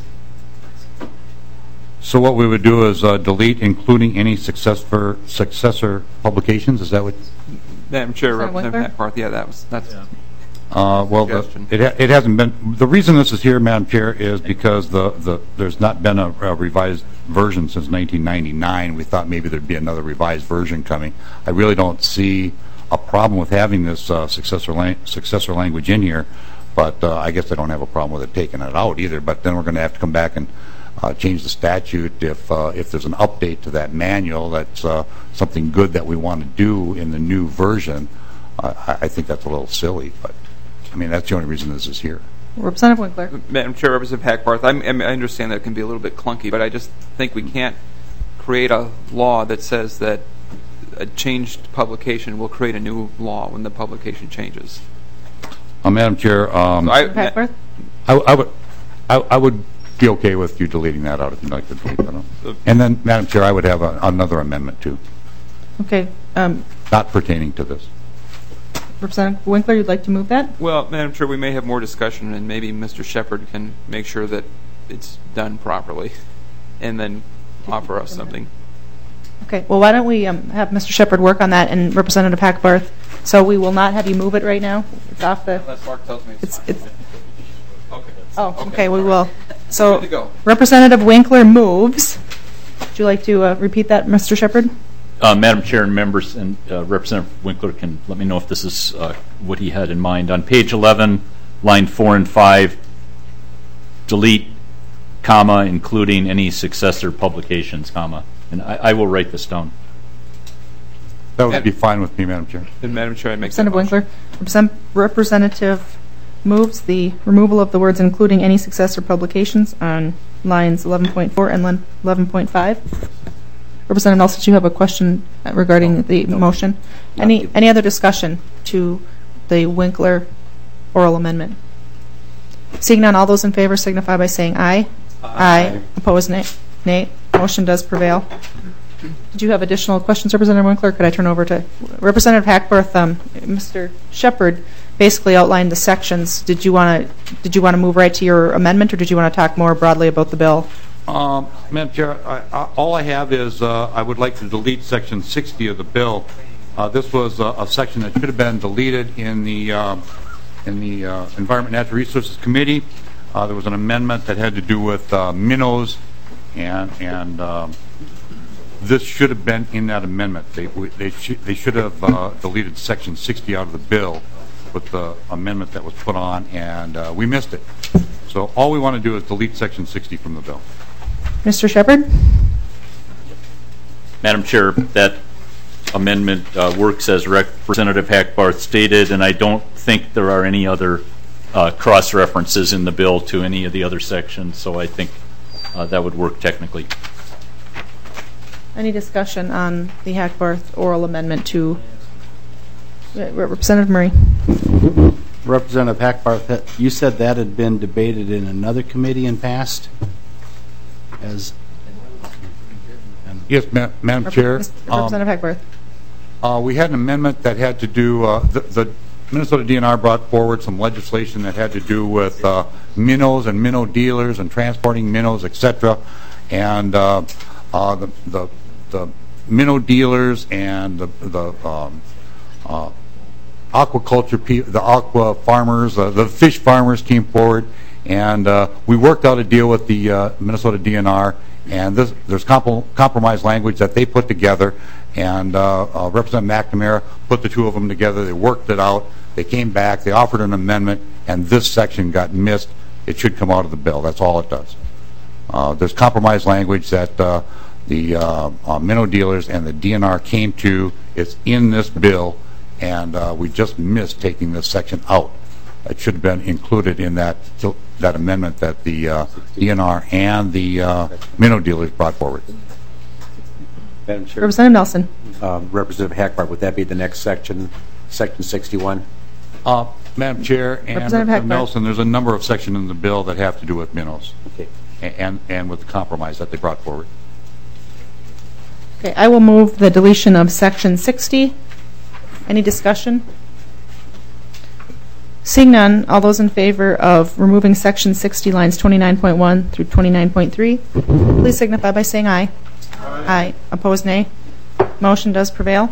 so what we would do is uh, delete including any successor successor publications. Is that what? Madam Chair, Representative Representative Hackbarth, yeah, that was that's. Yeah. Uh, well, the, it, ha- it hasn't been. The reason this is here, Madam Chair, is because the, the there's not been a, a revised version since nineteen ninety-nine. We thought maybe there'd be another revised version coming. I really don't see a problem with having this uh, successor lang- successor language in here, but uh, I guess I don't have a problem with it taking it out either. But then we're going to have to come back and uh, change the statute if uh, if there's an update to that manual. That's uh, something good that we want to do in the new version. Uh, I, I think that's a little silly, but. I mean, that's the only reason this is here. Representative Winkler. Madam Chair, Representative Hackbarth, I'm, I'm, I understand that it can be a little bit clunky, but I just think we can't create a law that says that a changed publication will create a new law when the publication changes. Uh, Madam Chair, um, So I, Hackbarth? I, I would I, I would be okay with you deleting that out if you'd like to delete that out. And then, Madam Chair, I would have a, another amendment too, Okay. Um, not pertaining to this. Representative Winkler, you'd like to move that? Well, Madam Chair, we may have more discussion, and maybe Mister Shepard can make sure that it's done properly, and then offer us something. Okay. Well, why don't we um, have Mister Shepard work on that, and Representative Hackbarth. So we will not have you move it right now. It's off the. Unless Mark tells me it's, It's. it's okay. oh, okay. We will. So Good to go. Representative Winkler moves. Would you like to uh, repeat that, Mister Shepard? Uh, Madam Chair and members, and uh, Representative Winkler can let me know if this is uh, what he had in mind. On page eleven, line four and five, delete, comma, including any successor publications, comma. And I, I will write this down. That would be fine with me, Madam Chair. And Madam Chair, I make that Representative motion. Winkler. Represent- Representative moves the removal of the words including any successor publications on lines eleven point four and eleven point five. Representative Nelson, do you have a question regarding No, the no, motion? not Any to- any other discussion to the Winkler oral amendment? Seeing none, all those in favor signify by saying aye. Aye. Opposed, nay. Nay. Motion does prevail. Did you have additional questions, Representative Winkler? Could I turn over to Representative Hackbarth? Um, Mister Shepard basically outlined the sections. Did you want to did you want to move right to your amendment, or did you want to talk more broadly about the bill? Um, Madam Chair, I, I, all I have is uh, I would like to delete Section sixty of the bill. Uh, this was a, a section that should have been deleted in the uh, in the uh, Environment and Natural Resources Committee. Uh, there was an amendment that had to do with uh, minnows, and and um, this should have been in that amendment. They they, sh they should have uh, deleted Section sixty out of the bill with the amendment that was put on, and uh, we missed it. So all we want to do is delete Section sixty from the bill. Mister Shepard? Madam Chair, that amendment uh, works as Representative Hackbarth stated, and I don't think there are any other uh, cross-references in the bill to any of the other sections, so I think uh, that would work technically. Any discussion on the Hackbarth oral amendment to uh, Representative Murray? Representative Hackbarth, you said that had been debated in another committee and passed? As Yes, ma Madam Rep Chair. Representative um, Hackbarth. Uh, we had an amendment that had to do, uh, the, the Minnesota D N R brought forward some legislation that had to do with uh, minnows and minnow dealers and transporting minnows, et cetera. And uh, uh, the, the, the minnow dealers and the, the um, uh, aquaculture, pe the aqua farmers, uh, the fish farmers came forward And uh, we worked out a deal with the uh, Minnesota D N R, and this, there's comp compromise language that they put together, and uh, uh, Representative McNamara put the two of them together. They worked it out. They came back. They offered an amendment, and this section got missed. It should come out of the bill. That's all it does. Uh, there's compromise language that uh, the uh, uh, minnow dealers and the D N R came to. It's in this bill, and uh, we just missed taking this section out. It should have been included in that that amendment that the uh, D N R and the uh, minnow dealers brought forward. Madam Chair. Representative Nelson. Um, Representative Hackbart, would that be the next section, section sixty-one? Uh, Madam Chair and Representative Representative Nelson, there's a number of sections in the bill that have to do with minnows. Okay. And, and with the compromise that they brought forward. Okay, I will move the deletion of section sixty. Any discussion? Seeing none, all those in favor of removing section sixty, lines twenty-nine point one through twenty-nine point three, please signify by saying aye. Aye. Aye. Opposed, nay. Motion does prevail.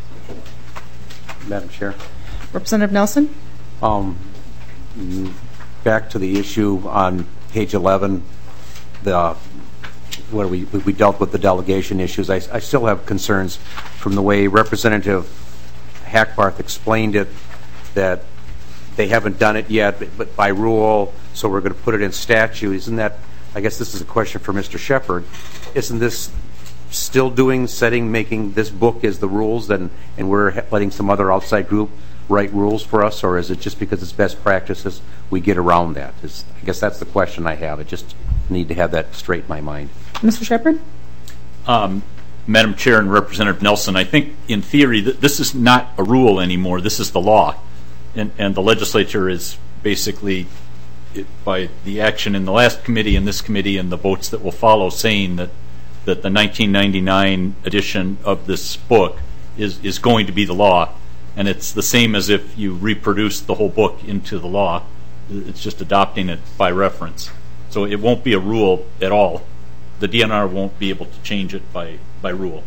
Madam Chair. Representative Nelson. Um, back to the issue on page eleven, the where we we dealt with the delegation issues. I, I still have concerns from the way Representative Hackbarth explained it, that they haven't done it yet, but, but by rule, so we're going to put it in statute. Isn't that, I guess this is a question for Mister Shepard, isn't this still doing, setting, making this book as the rules, and, and we're letting some other outside group write rules for us, or is it just because it's best practices we get around that? Is, I guess that's the question I have. I just need to have that straight in my mind. Mister Shepard? Um, Madam Chair and Representative Nelson, I think in theory th this is not a rule anymore. This is the law. And, and the legislature is basically, it, by the action in the last committee and this committee and the votes that will follow, saying that, that the nineteen ninety-nine edition of this book is, is going to be the law. And it's the same as if you reproduce the whole book into the law. It's just adopting it by reference. So it won't be a rule at all. The D N R won't be able to change it by, by rule.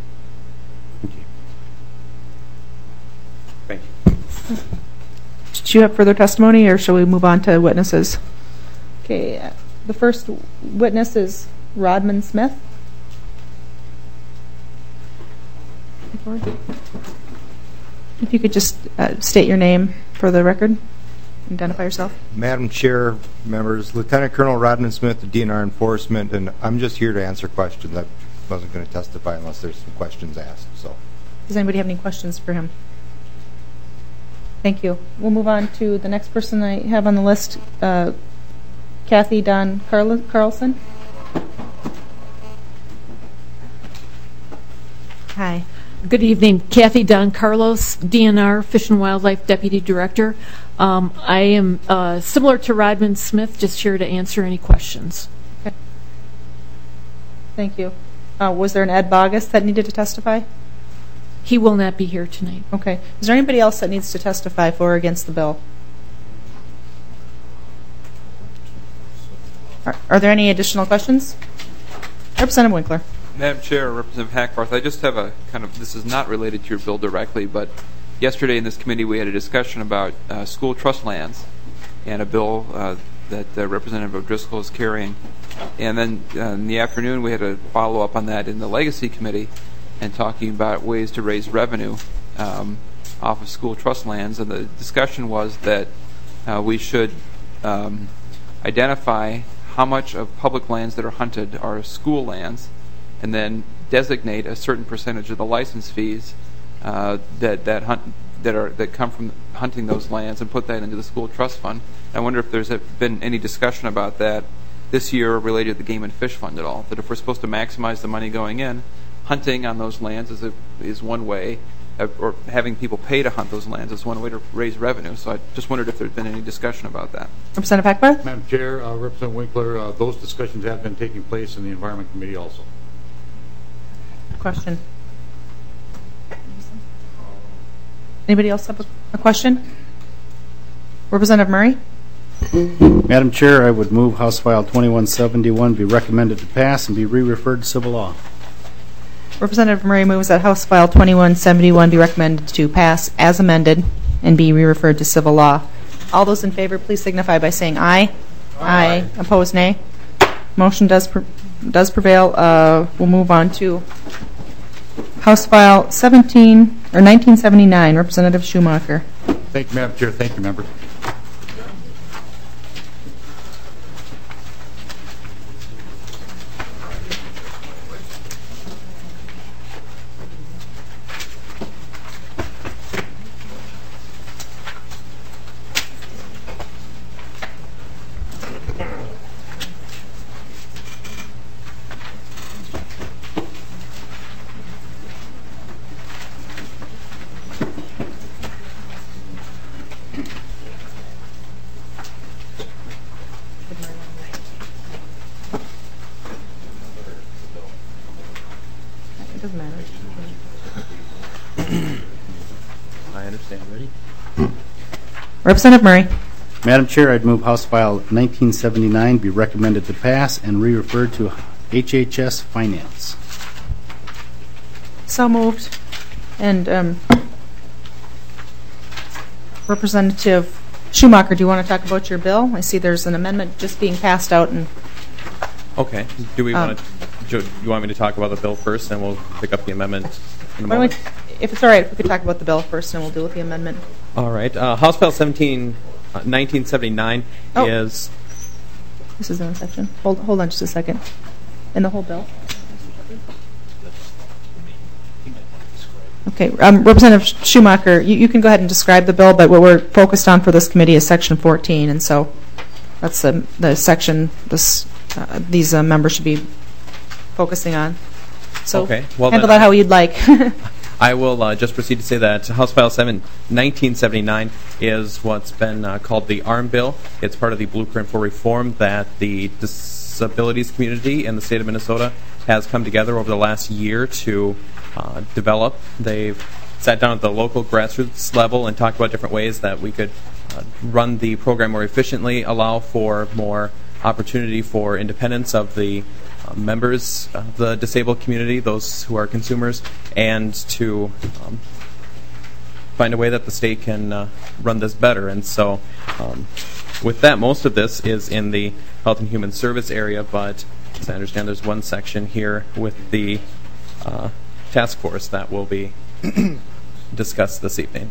Thank you. Did you have further testimony, or shall we move on to witnesses? Okay, uh, the first witness is Rodman Smith. If you could just uh, state your name for the record, identify yourself. Madam Chair, members, Lieutenant Colonel Rodman Smith, the D N R Enforcement, and I'm just here to answer questions. I wasn't going to testify unless there's some questions asked. So, does anybody have any questions for him? Thank you. We'll move on to the next person I have on the list, uh, Kathy Don Carl Carlson. Hi. Good evening. Kathy Don Carlos, D N R Fish and Wildlife Deputy Director. Um, I am uh, similar to Rodman Smith, just here to answer any questions. Okay. Thank you. Uh, was there an Ed Bogus that needed to testify? He will not be here tonight. Okay. Is there anybody else that needs to testify for or against the bill? Are, are there any additional questions? Representative Winkler. Madam Chair, Representative Hackbarth, I just have a kind of, this is not related to your bill directly, but yesterday in this committee we had a discussion about uh, school trust lands and a bill uh, that uh, Representative O'Driscoll is carrying. And then uh, in the afternoon we had a follow-up on that in the Legacy Committee and talking about ways to raise revenue um, off of school trust lands. And the discussion was that uh, we should um, identify how much of public lands that are hunted are school lands, and then designate a certain percentage of the license fees uh, that that hunt that are that come from hunting those lands, and put that into the school trust fund. I wonder if there's been any discussion about that this year related to the Game and Fish Fund at all. That if we're supposed to maximize the money going in, hunting on those lands is a, is one way, uh, or having people pay to hunt those lands is one way to raise revenue. So I just wondered if there's been any discussion about that. Representative Hackbarth. Madam Chair, uh, Representative Winkler, uh, those discussions have been taking place in the Environment Committee also. Question. Anybody else have a, a question? Representative Murray. Madam Chair, I would move House File twenty-one seventy-one be recommended to pass and be re-referred to civil law. Representative Murray moves that House File twenty-one seventy-one be recommended to pass as amended and be re-referred to civil law. All those in favor, please signify by saying aye. Aye. Aye. Opposed, nay. Motion does pre- does prevail. Uh, we'll move on to House File seventeen or nineteen seventy-nine. Representative Schumacher. Thank you, Madam Chair. Thank you, members. It doesn't matter. I understand. Ready? Representative Murray. Madam Chair, I'd move House File nineteen seventy-nine be recommended to pass and re-referred to H H S Finance. So moved. And um, Representative Schumacher, do you want to talk about your bill? I see there's an amendment just being passed out. And Okay. Do we Um, want to? Do you want me to talk about the bill first, and we'll pick up the amendment in a why don't we, moment? if it's all right, if we could talk about the bill first, and we'll deal with the amendment. All right. Uh, House File seventeen, uh, nineteen seventy-nine Oh. is. This is in the section. Hold, hold on just a second. In the whole bill. Okay, um, Representative Schumacher, you, you can go ahead and describe the bill, but what we're focused on for this committee is Section fourteen, and so that's the, the section this, uh, these uh, members should be focusing on. So Okay, well handle then- that how you'd like. I will uh, just proceed to say that House File seven, nineteen seventy-nine is what's been uh, called the ARM Bill. It's part of the blueprint for reform that the disabilities community in the state of Minnesota has come together over the last year to uh, develop. They've sat down at the local grassroots level and talked about different ways that we could uh, run the program more efficiently, allow for more opportunity for independence of the uh, members of the disabled community, those who are consumers, and to um, find a way that the state can uh, run this better. And so um, with that, most of this is in the Health and Human Service area, but as I understand, there's one section here with the uh, task force that will be discussed this evening.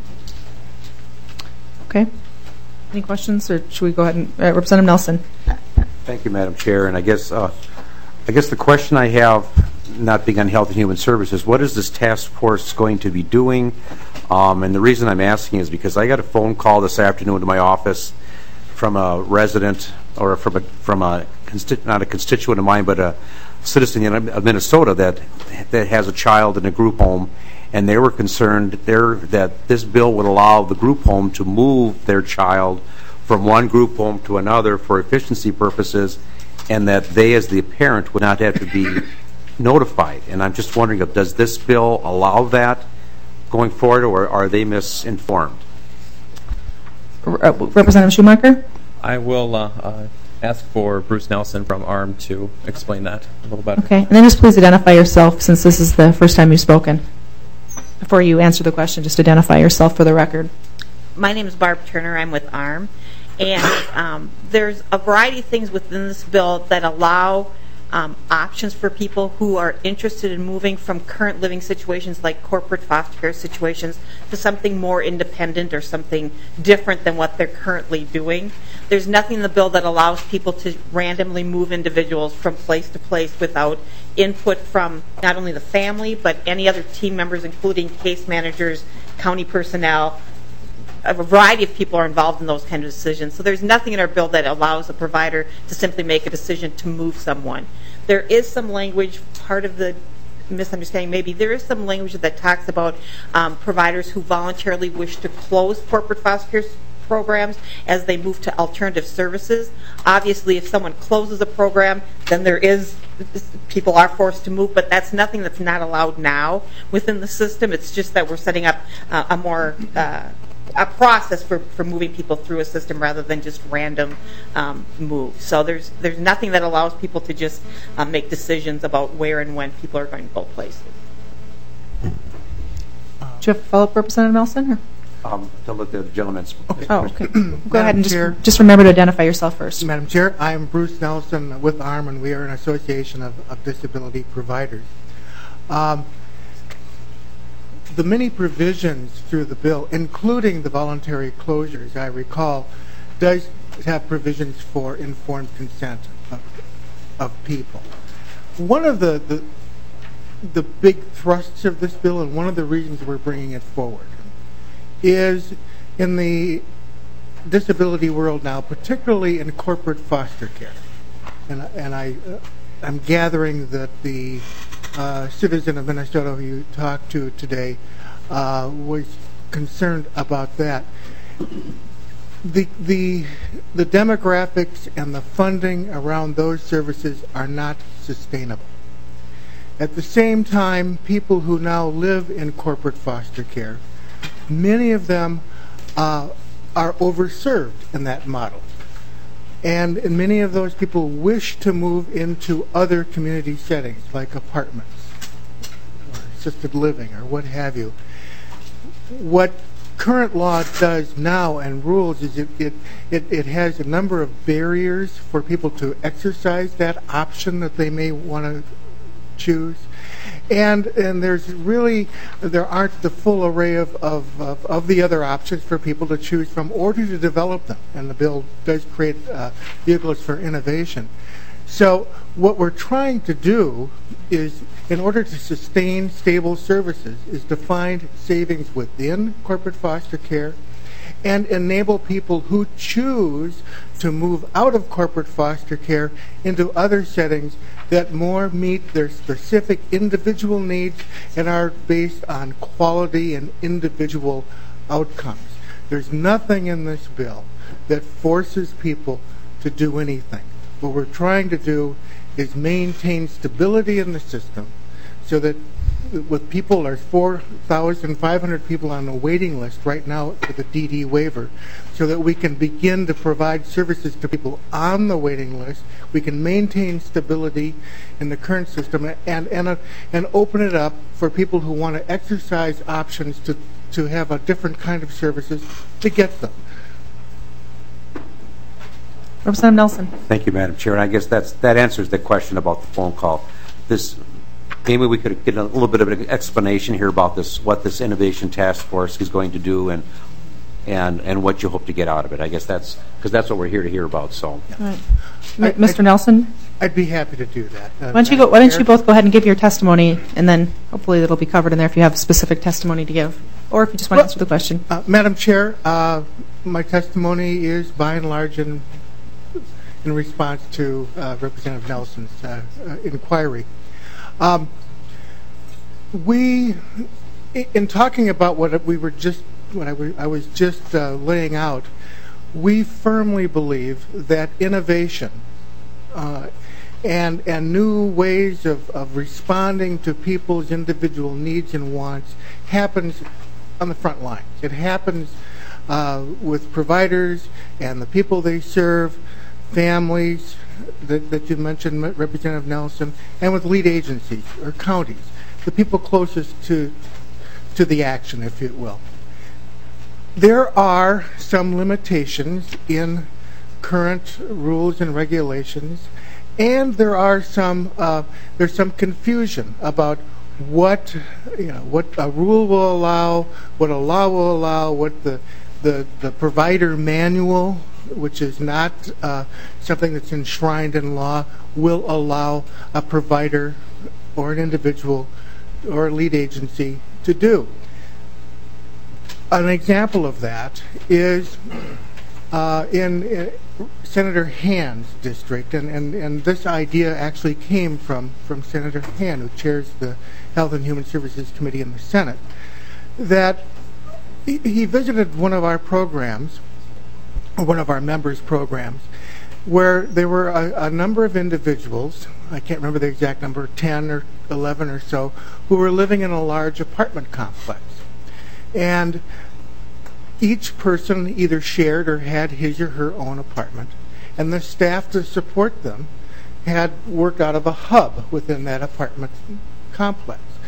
Okay. Any questions, or should we go ahead and uh, Representative Nelson? Thank you, Madam Chair. And I guess uh, I guess the question I have, not being on Health and Human Services, what is this task force going to be doing? Um, and the reason I'm asking is because I got a phone call this afternoon to my office from a resident, or from a from a consti- not a constituent of mine, but a citizen of Minnesota that that has a child in a group home, and they were concerned there that this bill would allow the group home to move their child from one group home to another for efficiency purposes, and that they, as the parent, would not have to be notified. And I'm just wondering, if does this bill allow that going forward, or are they misinformed? Uh, Representative Schumacher? I will uh, uh, ask for Bruce Nelson from ARM to explain that a little better. Okay, and then just please identify yourself, since this is the first time you've spoken. Before you answer the question, just identify yourself for the record. My name is Barb Turner. I'm with ARM. And um, there's a variety of things within this bill that allow um, options for people who are interested in moving from current living situations like corporate foster care situations to something more independent or something different than what they're currently doing. There's nothing in the bill that allows people to randomly move individuals from place to place without input from not only the family but any other team members, including case managers, county personnel. A variety of people are involved in those kind of decisions. So there's nothing in our bill that allows a provider to simply make a decision to move someone. There is some language, part of the misunderstanding maybe, there is some language that talks about um, providers who voluntarily wish to close corporate foster care programs as they move to alternative services. Obviously, if someone closes a program, then there is, people are forced to move, but that's nothing that's not allowed now within the system. It's just that we're setting up uh, a more uh, a process for, for moving people through a system rather than just random um, moves. So there's there's nothing that allows people to just uh, make decisions about where and when people are going to go places. Do you have a follow-up, Representative Nelson? Or? Um, to look at the gentleman's. Oh, okay. Go ahead and just, just remember to identify yourself first. Madam Chair, I'm Bruce Nelson with ARM, and we are an association of, of disability providers. Um, the many provisions through the bill, including the voluntary closures, I recall, does have provisions for informed consent of, of people. One of the, the the big thrusts of this bill, and one of the reasons we're bringing it forward, is in the disability world now, particularly in corporate foster care. And, and I, uh, I'm gathering that the uh, citizen of Minnesota who you talked to today uh, was concerned about that. The, the, the demographics and the funding around those services are not sustainable. At the same time, people who now live in corporate foster care, many of them uh, are overserved in that model. And, and many of those people wish to move into other community settings, like apartments, or assisted living, or what have you. What current law does now and rules is it, it, it, it has a number of barriers for people to exercise that option that they may want to choose, and and there's really there aren't the full array of, of, of, of the other options for people to choose from or to develop them, and the bill does create uh, vehicles for innovation. So what we're trying to do is, in order to sustain stable services, is to find savings within corporate foster care and enable people who choose to move out of corporate foster care into other settings that more meet their specific individual needs and are based on quality and individual outcomes. There's nothing in this bill that forces people to do anything. What we're trying to do is maintain stability in the system so that with people, there's four thousand five hundred people on the waiting list right now for the D D waiver, so that we can begin to provide services to people on the waiting list. We can maintain stability in the current system and and, uh, and open it up for people who want to exercise options to, to have a different kind of services to get them. Representative Nelson. Thank you, Madam Chair. And I guess that's, that answers the question about the phone call. This, maybe we could get a little bit of an explanation here about this, what this innovation task force is going to do, and and and what you hope to get out of it. I guess that's because that's what we're here to hear about. So, right. I, Mister Nelson, I'd be happy to do that. Uh, why don't you go? Why don't you both go ahead and give your testimony, and then hopefully it'll be covered in there if you have specific testimony to give, or if you just want to answer the question. Uh, Madam Chair, uh, my testimony is by and large in in response to uh, Representative Nelson's uh, uh, inquiry. Um, we, in talking about what we were just, what I, w I was just uh, laying out, we firmly believe that innovation uh, and and new ways of, of responding to people's individual needs and wants happens on the front lines. It happens uh, with providers and the people they serve, families that, that you mentioned, Representative Nelson, and with lead agencies or counties, the people closest to to the action, if you will. There are some limitations in current rules and regulations, and there are some uh, there's some confusion about what you know what a rule will allow, what a law will allow, what the the, the provider manual, which is not uh, something that's enshrined in law, will allow a provider or an individual or a lead agency to do. An example of that is uh, in, in Senator Hand's district, and, and, and this idea actually came from, from Senator Hand, who chairs the Health and Human Services Committee in the Senate, that he, he visited one of our programs, one of our members' programs, where there were a, a number of individuals, I can't remember the exact number, ten or eleven or so, who were living in a large apartment complex. And each person either shared or had his or her own apartment, and the staff to support them had worked out of a hub within that apartment complex.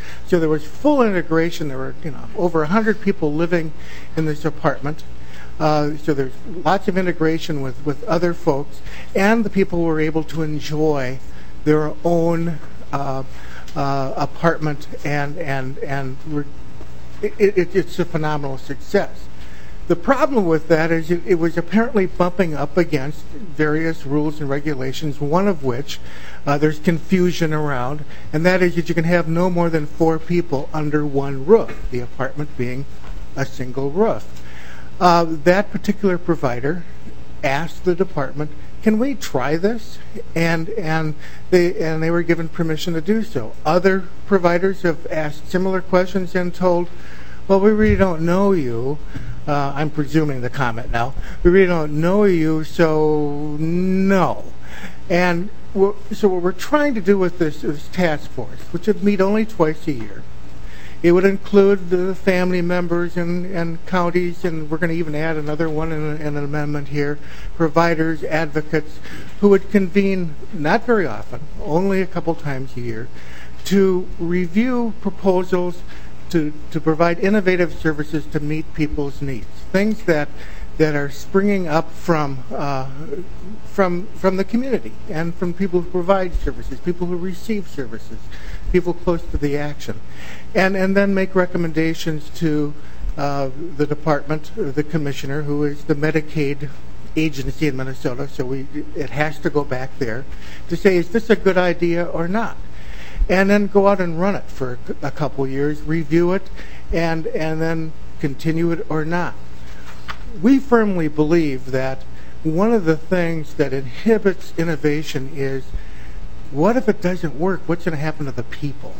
So there was full integration. There were, you know, over one hundred people living in this apartment. Uh, so there's lots of integration with, with other folks, and the people were able to enjoy their own uh, uh, apartment, and and and were, it, it, it's a phenomenal success. The problem with that is it, it was apparently bumping up against various rules and regulations, one of which uh, there's confusion around, and that is that you can have no more than four people under one roof, the apartment being a single roof. Uh, that particular provider asked the department, "Can we try this?" And and they and they were given permission to do so. Other providers have asked similar questions and told, "Well, we really don't know you." Uh, I'm presuming the comment now. "We really don't know you, so no." And we're, so what we're trying to do with this, this task force, which would meet only twice a year, it would include the family members and, and counties, and we're going to even add another one in, a, in an amendment here, providers, advocates, who would convene not very often, only a couple times a year, to review proposals to, to provide innovative services to meet people's needs, things that that are springing up from uh, from from the community and from people who provide services, people who receive services, people close to the action, and and then make recommendations to uh, the department, the commissioner, who is the Medicaid agency in Minnesota. So we it has to go back there to say, is this a good idea or not? And then go out and run it for a couple years, review it, and and then continue it or not. We firmly believe that one of the things that inhibits innovation is, what if it doesn't work? What's going to happen to the people?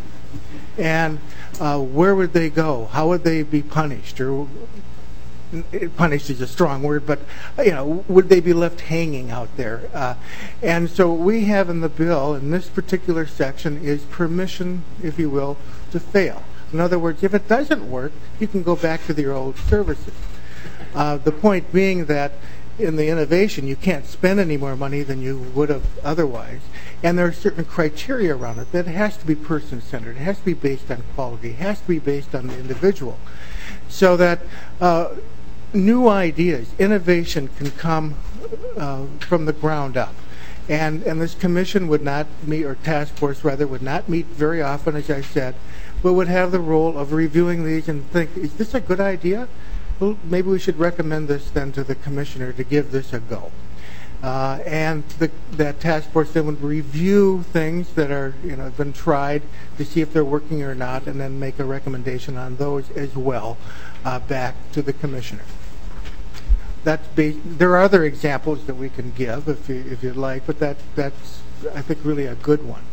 And uh, where would they go? How would they be punished? Or punished is a strong word, but you know, would they be left hanging out there? Uh, and so what we have in the bill in this particular section is permission, if you will, to fail. In other words, if it doesn't work, you can go back to your old services. Uh, the point being that in the innovation, you can't spend any more money than you would have otherwise. And there are certain criteria around it that it has to be person-centered. It has to be based on quality. It has to be based on the individual. So that uh, new ideas, innovation can come uh, from the ground up. And, and this commission would not meet, or task force rather, would not meet very often, as I said, but would have the role of reviewing these and think, is this a good idea? Well, maybe we should recommend this then to the commissioner to give this a go. Uh, and the, that task force then would review things that are, you know, been tried to see if they're working or not, and then make a recommendation on those as well uh, back to the commissioner. That's ba- there are other examples that we can give if you, if you'd like, but that that's I think really a good one.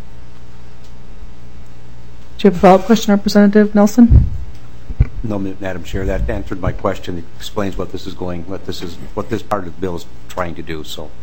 Do you have a follow-up question, Representative Nelson? No, Madam Chair, that answered my question. It explains what this is going, what this is, what this part of the bill is trying to do. So,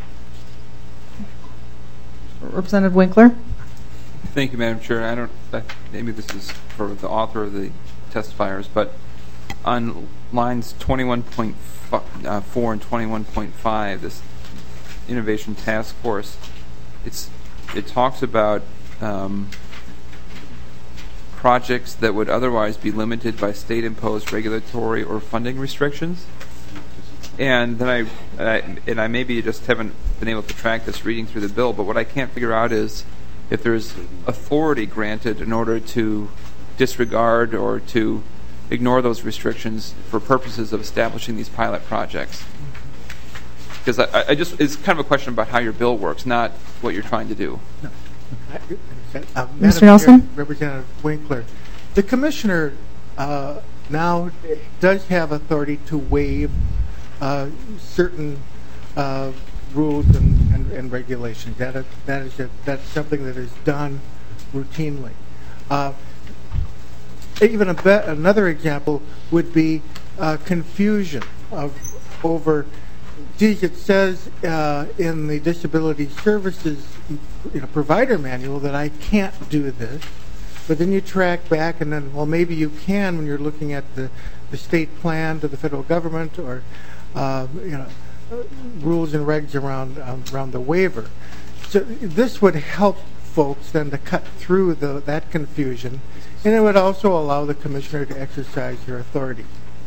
Representative Winkler. Thank you, Madam Chair. I don't. I, maybe this is for the author of the testifiers, but on lines twenty-one point four and twenty-one point five, this innovation task force, it's it talks about. Um, projects that would otherwise be limited by state-imposed regulatory or funding restrictions. And then I, I, and I maybe just haven't been able to track this reading through the bill, but what I can't figure out is if there's authority granted in order to disregard or to ignore those restrictions for purposes of establishing these pilot projects. Because I, I just, it's kind of a question about how your bill works, not what you're trying to do. No. Uh, Mister Nelson? Chair, Representative Winkler, the commissioner uh, now does have authority to waive uh, certain uh, rules and, and, and regulations. That is, that is a, that's something that is done routinely. Uh, even a be- another example would be uh, confusion of over. Geez, it says uh, in the disability services you know, provider manual that I can't do this, but then you track back and then, well, maybe you can when you're looking at the, the state plan to the federal government or uh, you know uh, rules and regs around um, around the waiver. So this would help folks then to cut through the, that confusion, and it would also allow the commissioner to exercise their authority.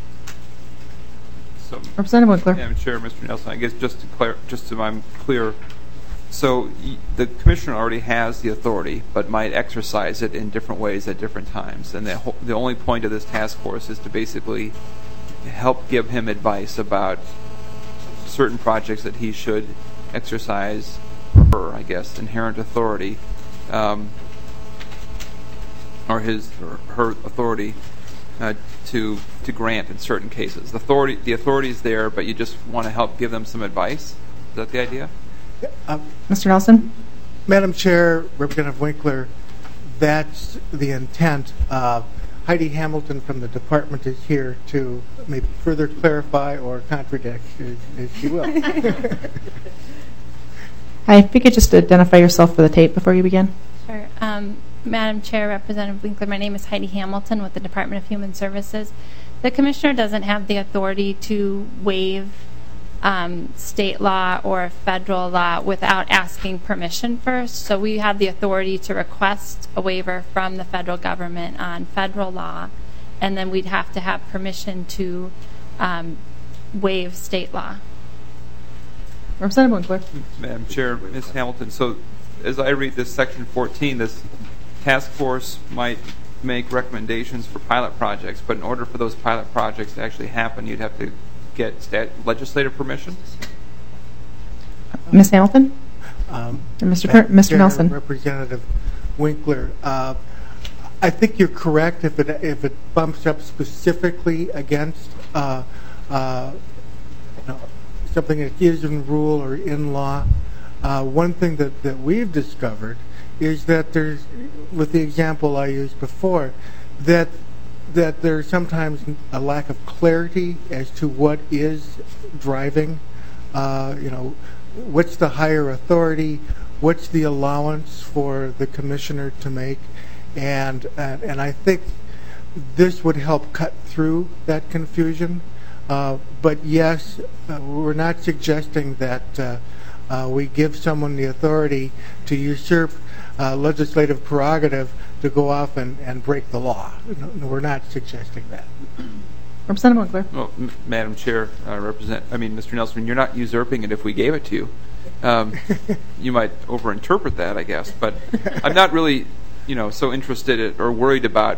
So, Representative Winkler. Madam Chair, Mister Nelson, I guess just to clear, just so I'm clear, so y- the commissioner already has the authority, but might exercise it in different ways at different times, and the ho- the only point of this task force is to basically help give him advice about certain projects that he should exercise her, I guess, inherent authority, um, or his or her authority uh, to to grant in certain cases. The authority the authority is there, but you just want to help give them some advice. Is that the idea? Uh, Mister Nelson? Madam Chair, Representative Winkler, that's the intent. Uh, Heidi Hamilton from the department is here to maybe further clarify or contradict, as, as she will. Hi, if you could just identify yourself for the tape before you begin. Sure. Um, Madam Chair, Representative Winkler, my name is Heidi Hamilton with the Department of Human Services. The Commissioner doesn't have the authority to waive um, state law or federal law without asking permission first. So we have the authority to request a waiver from the federal government on federal law, and then we'd have to have permission to um, waive state law. Representative Winkler. Madam Chair, Miz Hamilton, so as I read this section fourteen, this task force might make recommendations for pilot projects, but in order for those pilot projects to actually happen, you'd have to get stat- legislative permission? Miz Hamilton? Um, and Mister Per- Mister Chair, Nelson? Representative Winkler, uh, I think you're correct if it if it bumps up specifically against uh, uh, you know, something that is in rule or in law. Uh, one thing that, that we've discovered is that there's, with the example I used before, that that there's sometimes a lack of clarity as to what is driving, uh, you know, what's the higher authority, what's the allowance for the commissioner to make, and and, and I think this would help cut through that confusion. Uh, but yes, uh, we're not suggesting that uh, uh, we give someone the authority to usurp uh, legislative prerogative to go off and, and break the law. No, we're not suggesting that. Representative Winkler. Well, M- Madam Chair, uh, represent. I mean, Mister Nelson, you're not usurping it if we gave it to you. Um, you might overinterpret that, I guess, but I'm not really, you know, so interested in, or worried about.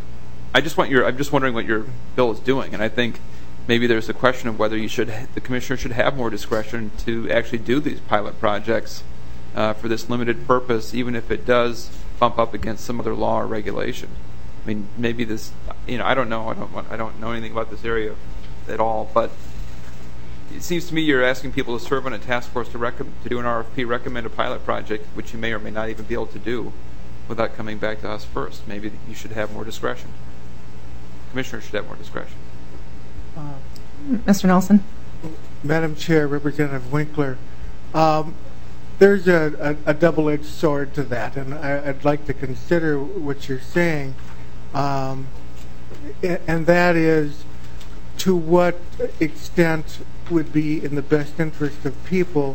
I just want your. I'm just wondering what your bill is doing, and I think maybe there's a question of whether you should, the commissioner should have more discretion to actually do these pilot projects uh, for this limited purpose, even if it does bump up against some other law or regulation. I mean, maybe this, you know, I don't know. I don't want, I don't know anything about this area at all, but it seems to me you're asking people to serve on a task force to rec- to do an R F P, recommend a pilot project, which you may or may not even be able to do without coming back to us first. Maybe you should have more discretion. Commissioners should have more discretion. Uh, Mister Nelson. Madam Chair, Representative Winkler, um, there's a, a, a double-edged sword to that, and I, I'd like to consider what you're saying, um, and that is to what extent would be in the best interest of people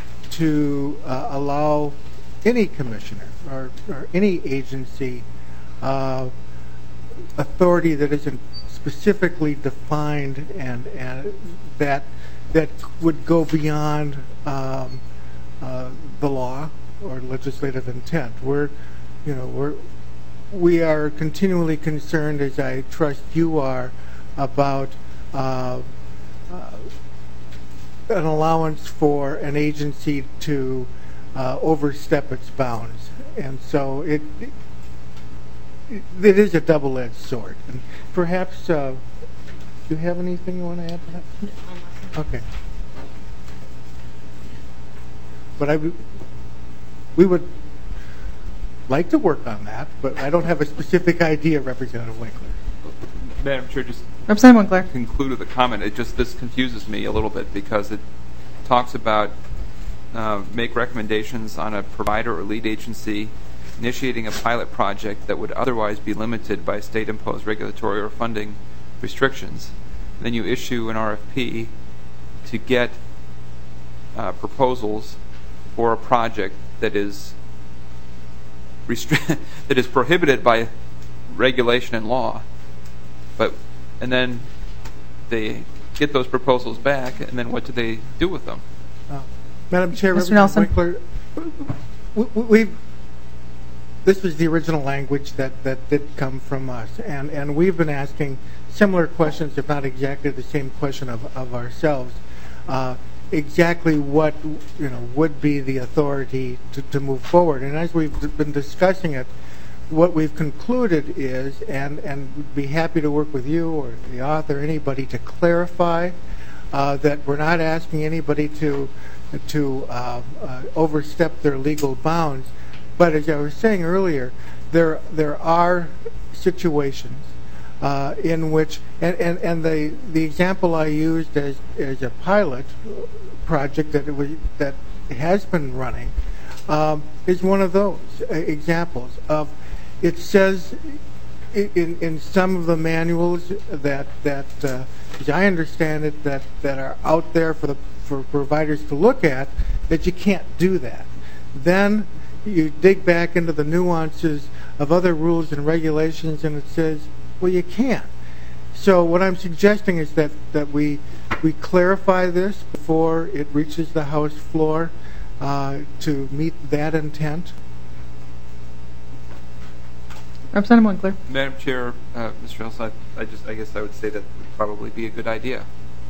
to uh, allow any commissioner or, or any agency uh, authority that isn't specifically defined and, and that that would go beyond um, uh, the law or legislative intent. We're, you know, we're we are continually concerned, as I trust you are, about uh, uh, an allowance for an agency to uh, overstep its bounds, and so it. it It is a double-edged sword. And perhaps, uh, do you have anything you want to add to that? Okay. But I, we would like to work on that, but I don't have a specific idea, Representative Winkler. Madam Chair, just Representative Winkler. conclude with a comment. It just this confuses me a little bit because it talks about uh, make recommendations on a provider or lead agency initiating a pilot project that would otherwise be limited by state-imposed regulatory or funding restrictions. Then you issue an R F P to get uh, proposals for a project that is restri- that is prohibited by regulation and law. But and then they get those proposals back, and then what do they do with them? Uh, Madam Chair, Mister Nelson. Winkler, we, we, this was the original language that, that did come from us, and, and we've been asking similar questions, if not exactly the same question of, of ourselves. Uh, exactly what you know would be the authority to, to move forward. And as we've been discussing it, what we've concluded is, and, and we'd be happy to work with you or the author, anybody, to clarify uh, that we're not asking anybody to to uh, uh, overstep their legal bounds. But as I was saying earlier, there there are situations uh, in which, and, and, and the, the example I used as, as a pilot project that, it was, that has been running um, is one of those examples of, it says in, in some of the manuals that, that uh, as I understand it, that, that are out there for the for providers to look at, that you can't do that. Then you dig back into the nuances of other rules and regulations, and it says, well, you can't. So what I'm suggesting is that, that we we clarify this before it reaches the House floor uh, to meet that intent. Representative Winkler. Madam Chair, uh, Mister Nelson, I, I just I guess I would say that would probably be a good idea.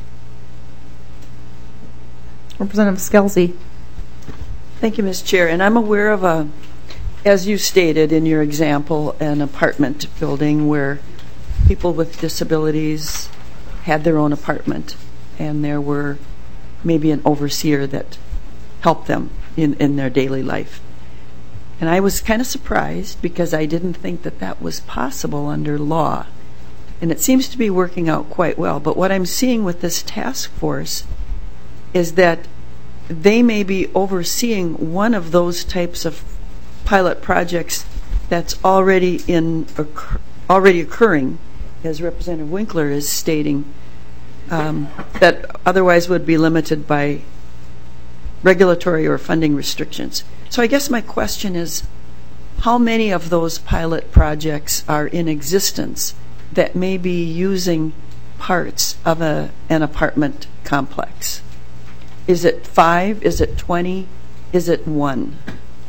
Representative Scelzi. Thank you, Miz Chair. And I'm aware of a, as you stated in your example, an apartment building where people with disabilities had their own apartment, and there were maybe an overseer that helped them in, in their daily life. And I was kind of surprised because I didn't think that that was possible under law. And it seems to be working out quite well. But what I'm seeing with this task force is that they may be overseeing one of those types of pilot projects that's already in occur, already occurring, as Representative Winkler is stating, um, that otherwise would be limited by regulatory or funding restrictions. So I guess my question is, how many of those pilot projects are in existence that may be using parts of a, an apartment complex? Is it five? Is it twenty? Is it one?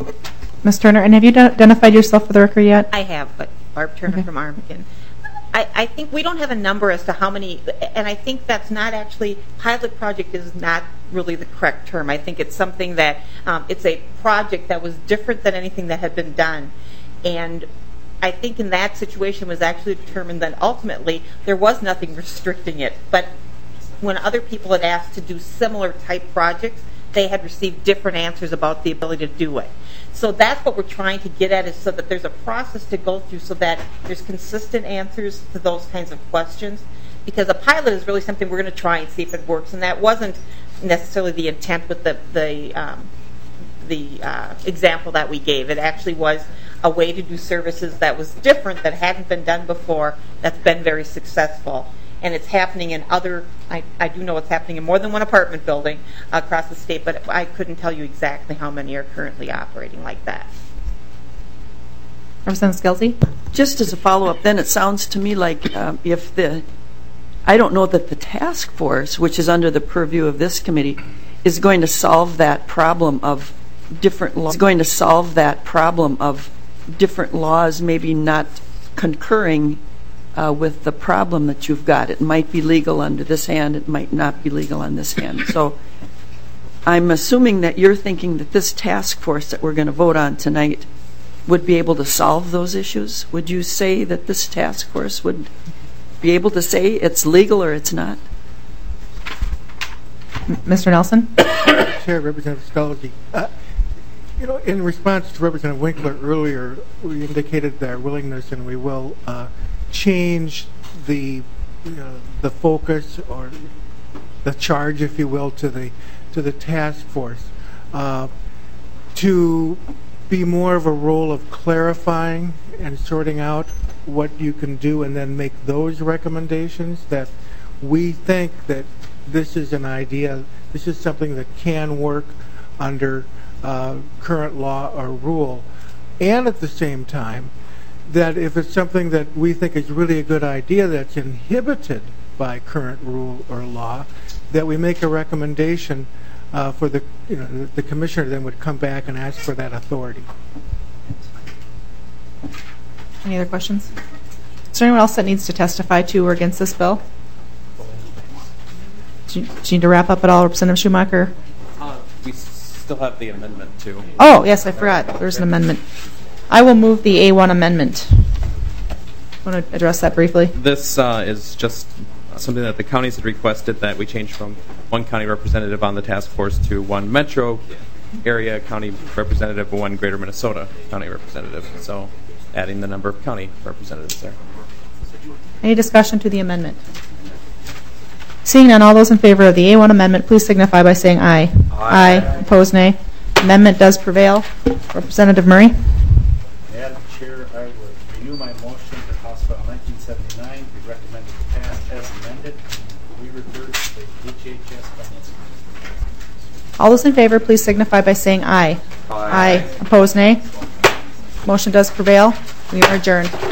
Miz Turner, and have you identified yourself for the record yet? I have, but Barb Turner Okay. from Armageddon. I, I think we don't have a number as to how many, and I think that's not actually, pilot project is not really the correct term. I think it's something that, um, it's a project that was different than anything that had been done. And I think in that situation was actually determined that ultimately there was nothing restricting it. But when other people had asked to do similar type projects, they had received different answers about the ability to do it. So that's what we're trying to get at, is so that there's a process to go through so that there's consistent answers to those kinds of questions. Because a pilot is really something we're going to try and see if it works, and that wasn't necessarily the intent with the the, um, the uh, example that we gave. It actually was a way to do services that was different, that hadn't been done before, that's been very successful. And it's happening in other, I, I do know it's happening in more than one apartment building across the state, but I couldn't tell you exactly how many are currently operating like that. Representative Scelzi? Just as a follow-up, then it sounds to me like um, if the, I don't know that the task force, which is under the purview of this committee, is going to solve that problem of different laws, is going to solve that problem of different laws maybe not concurring Uh, with the problem that you've got. It might be legal under this hand, it might not be legal on this hand. So I'm assuming that you're thinking that this task force that we're going to vote on tonight would be able to solve those issues. Would you say that this task force would be able to say it's legal or it's not? Mister Nelson? Chair, Representative Scelzi. Uh, you know, in response to Representative Winkler earlier, we indicated our willingness, and we will uh, change the you know, the focus or the charge, if you will, to the to the task force uh, to be more of a role of clarifying and sorting out what you can do, and then make those recommendations that we think that this is an idea, this is something that can work under uh, current law or rule. and at the same time, that if it's something that we think is really a good idea that's inhibited by current rule or law, that we make a recommendation uh, for the, you know, the commissioner then would come back and ask for that authority. Any other questions? Is there anyone else that needs to testify to or against this bill? Do you, do you need to wrap up at all, Representative Schumacher? Uh, we still have the amendment too. Oh, yes, I forgot. There's an amendment. I will move the A one amendment. Want to address that briefly? This uh, is just something that the counties had requested, that we change from one county representative on the task force to one metro area county representative, one greater Minnesota county representative. So adding the number of county representatives there. Any discussion to the amendment? Seeing none, all those in favor of the A one amendment, please signify by saying aye. Aye. Aye. Opposed, nay. Amendment does prevail. Representative Murray. Madam Chair, I would renew my motion that House File nineteen seventy-nine be recommended to pass as amended. We refer to the H H S Finance Committee. All those in favor, please signify by saying aye. Aye. Aye. Opposed, nay. Motion does prevail. We are adjourned.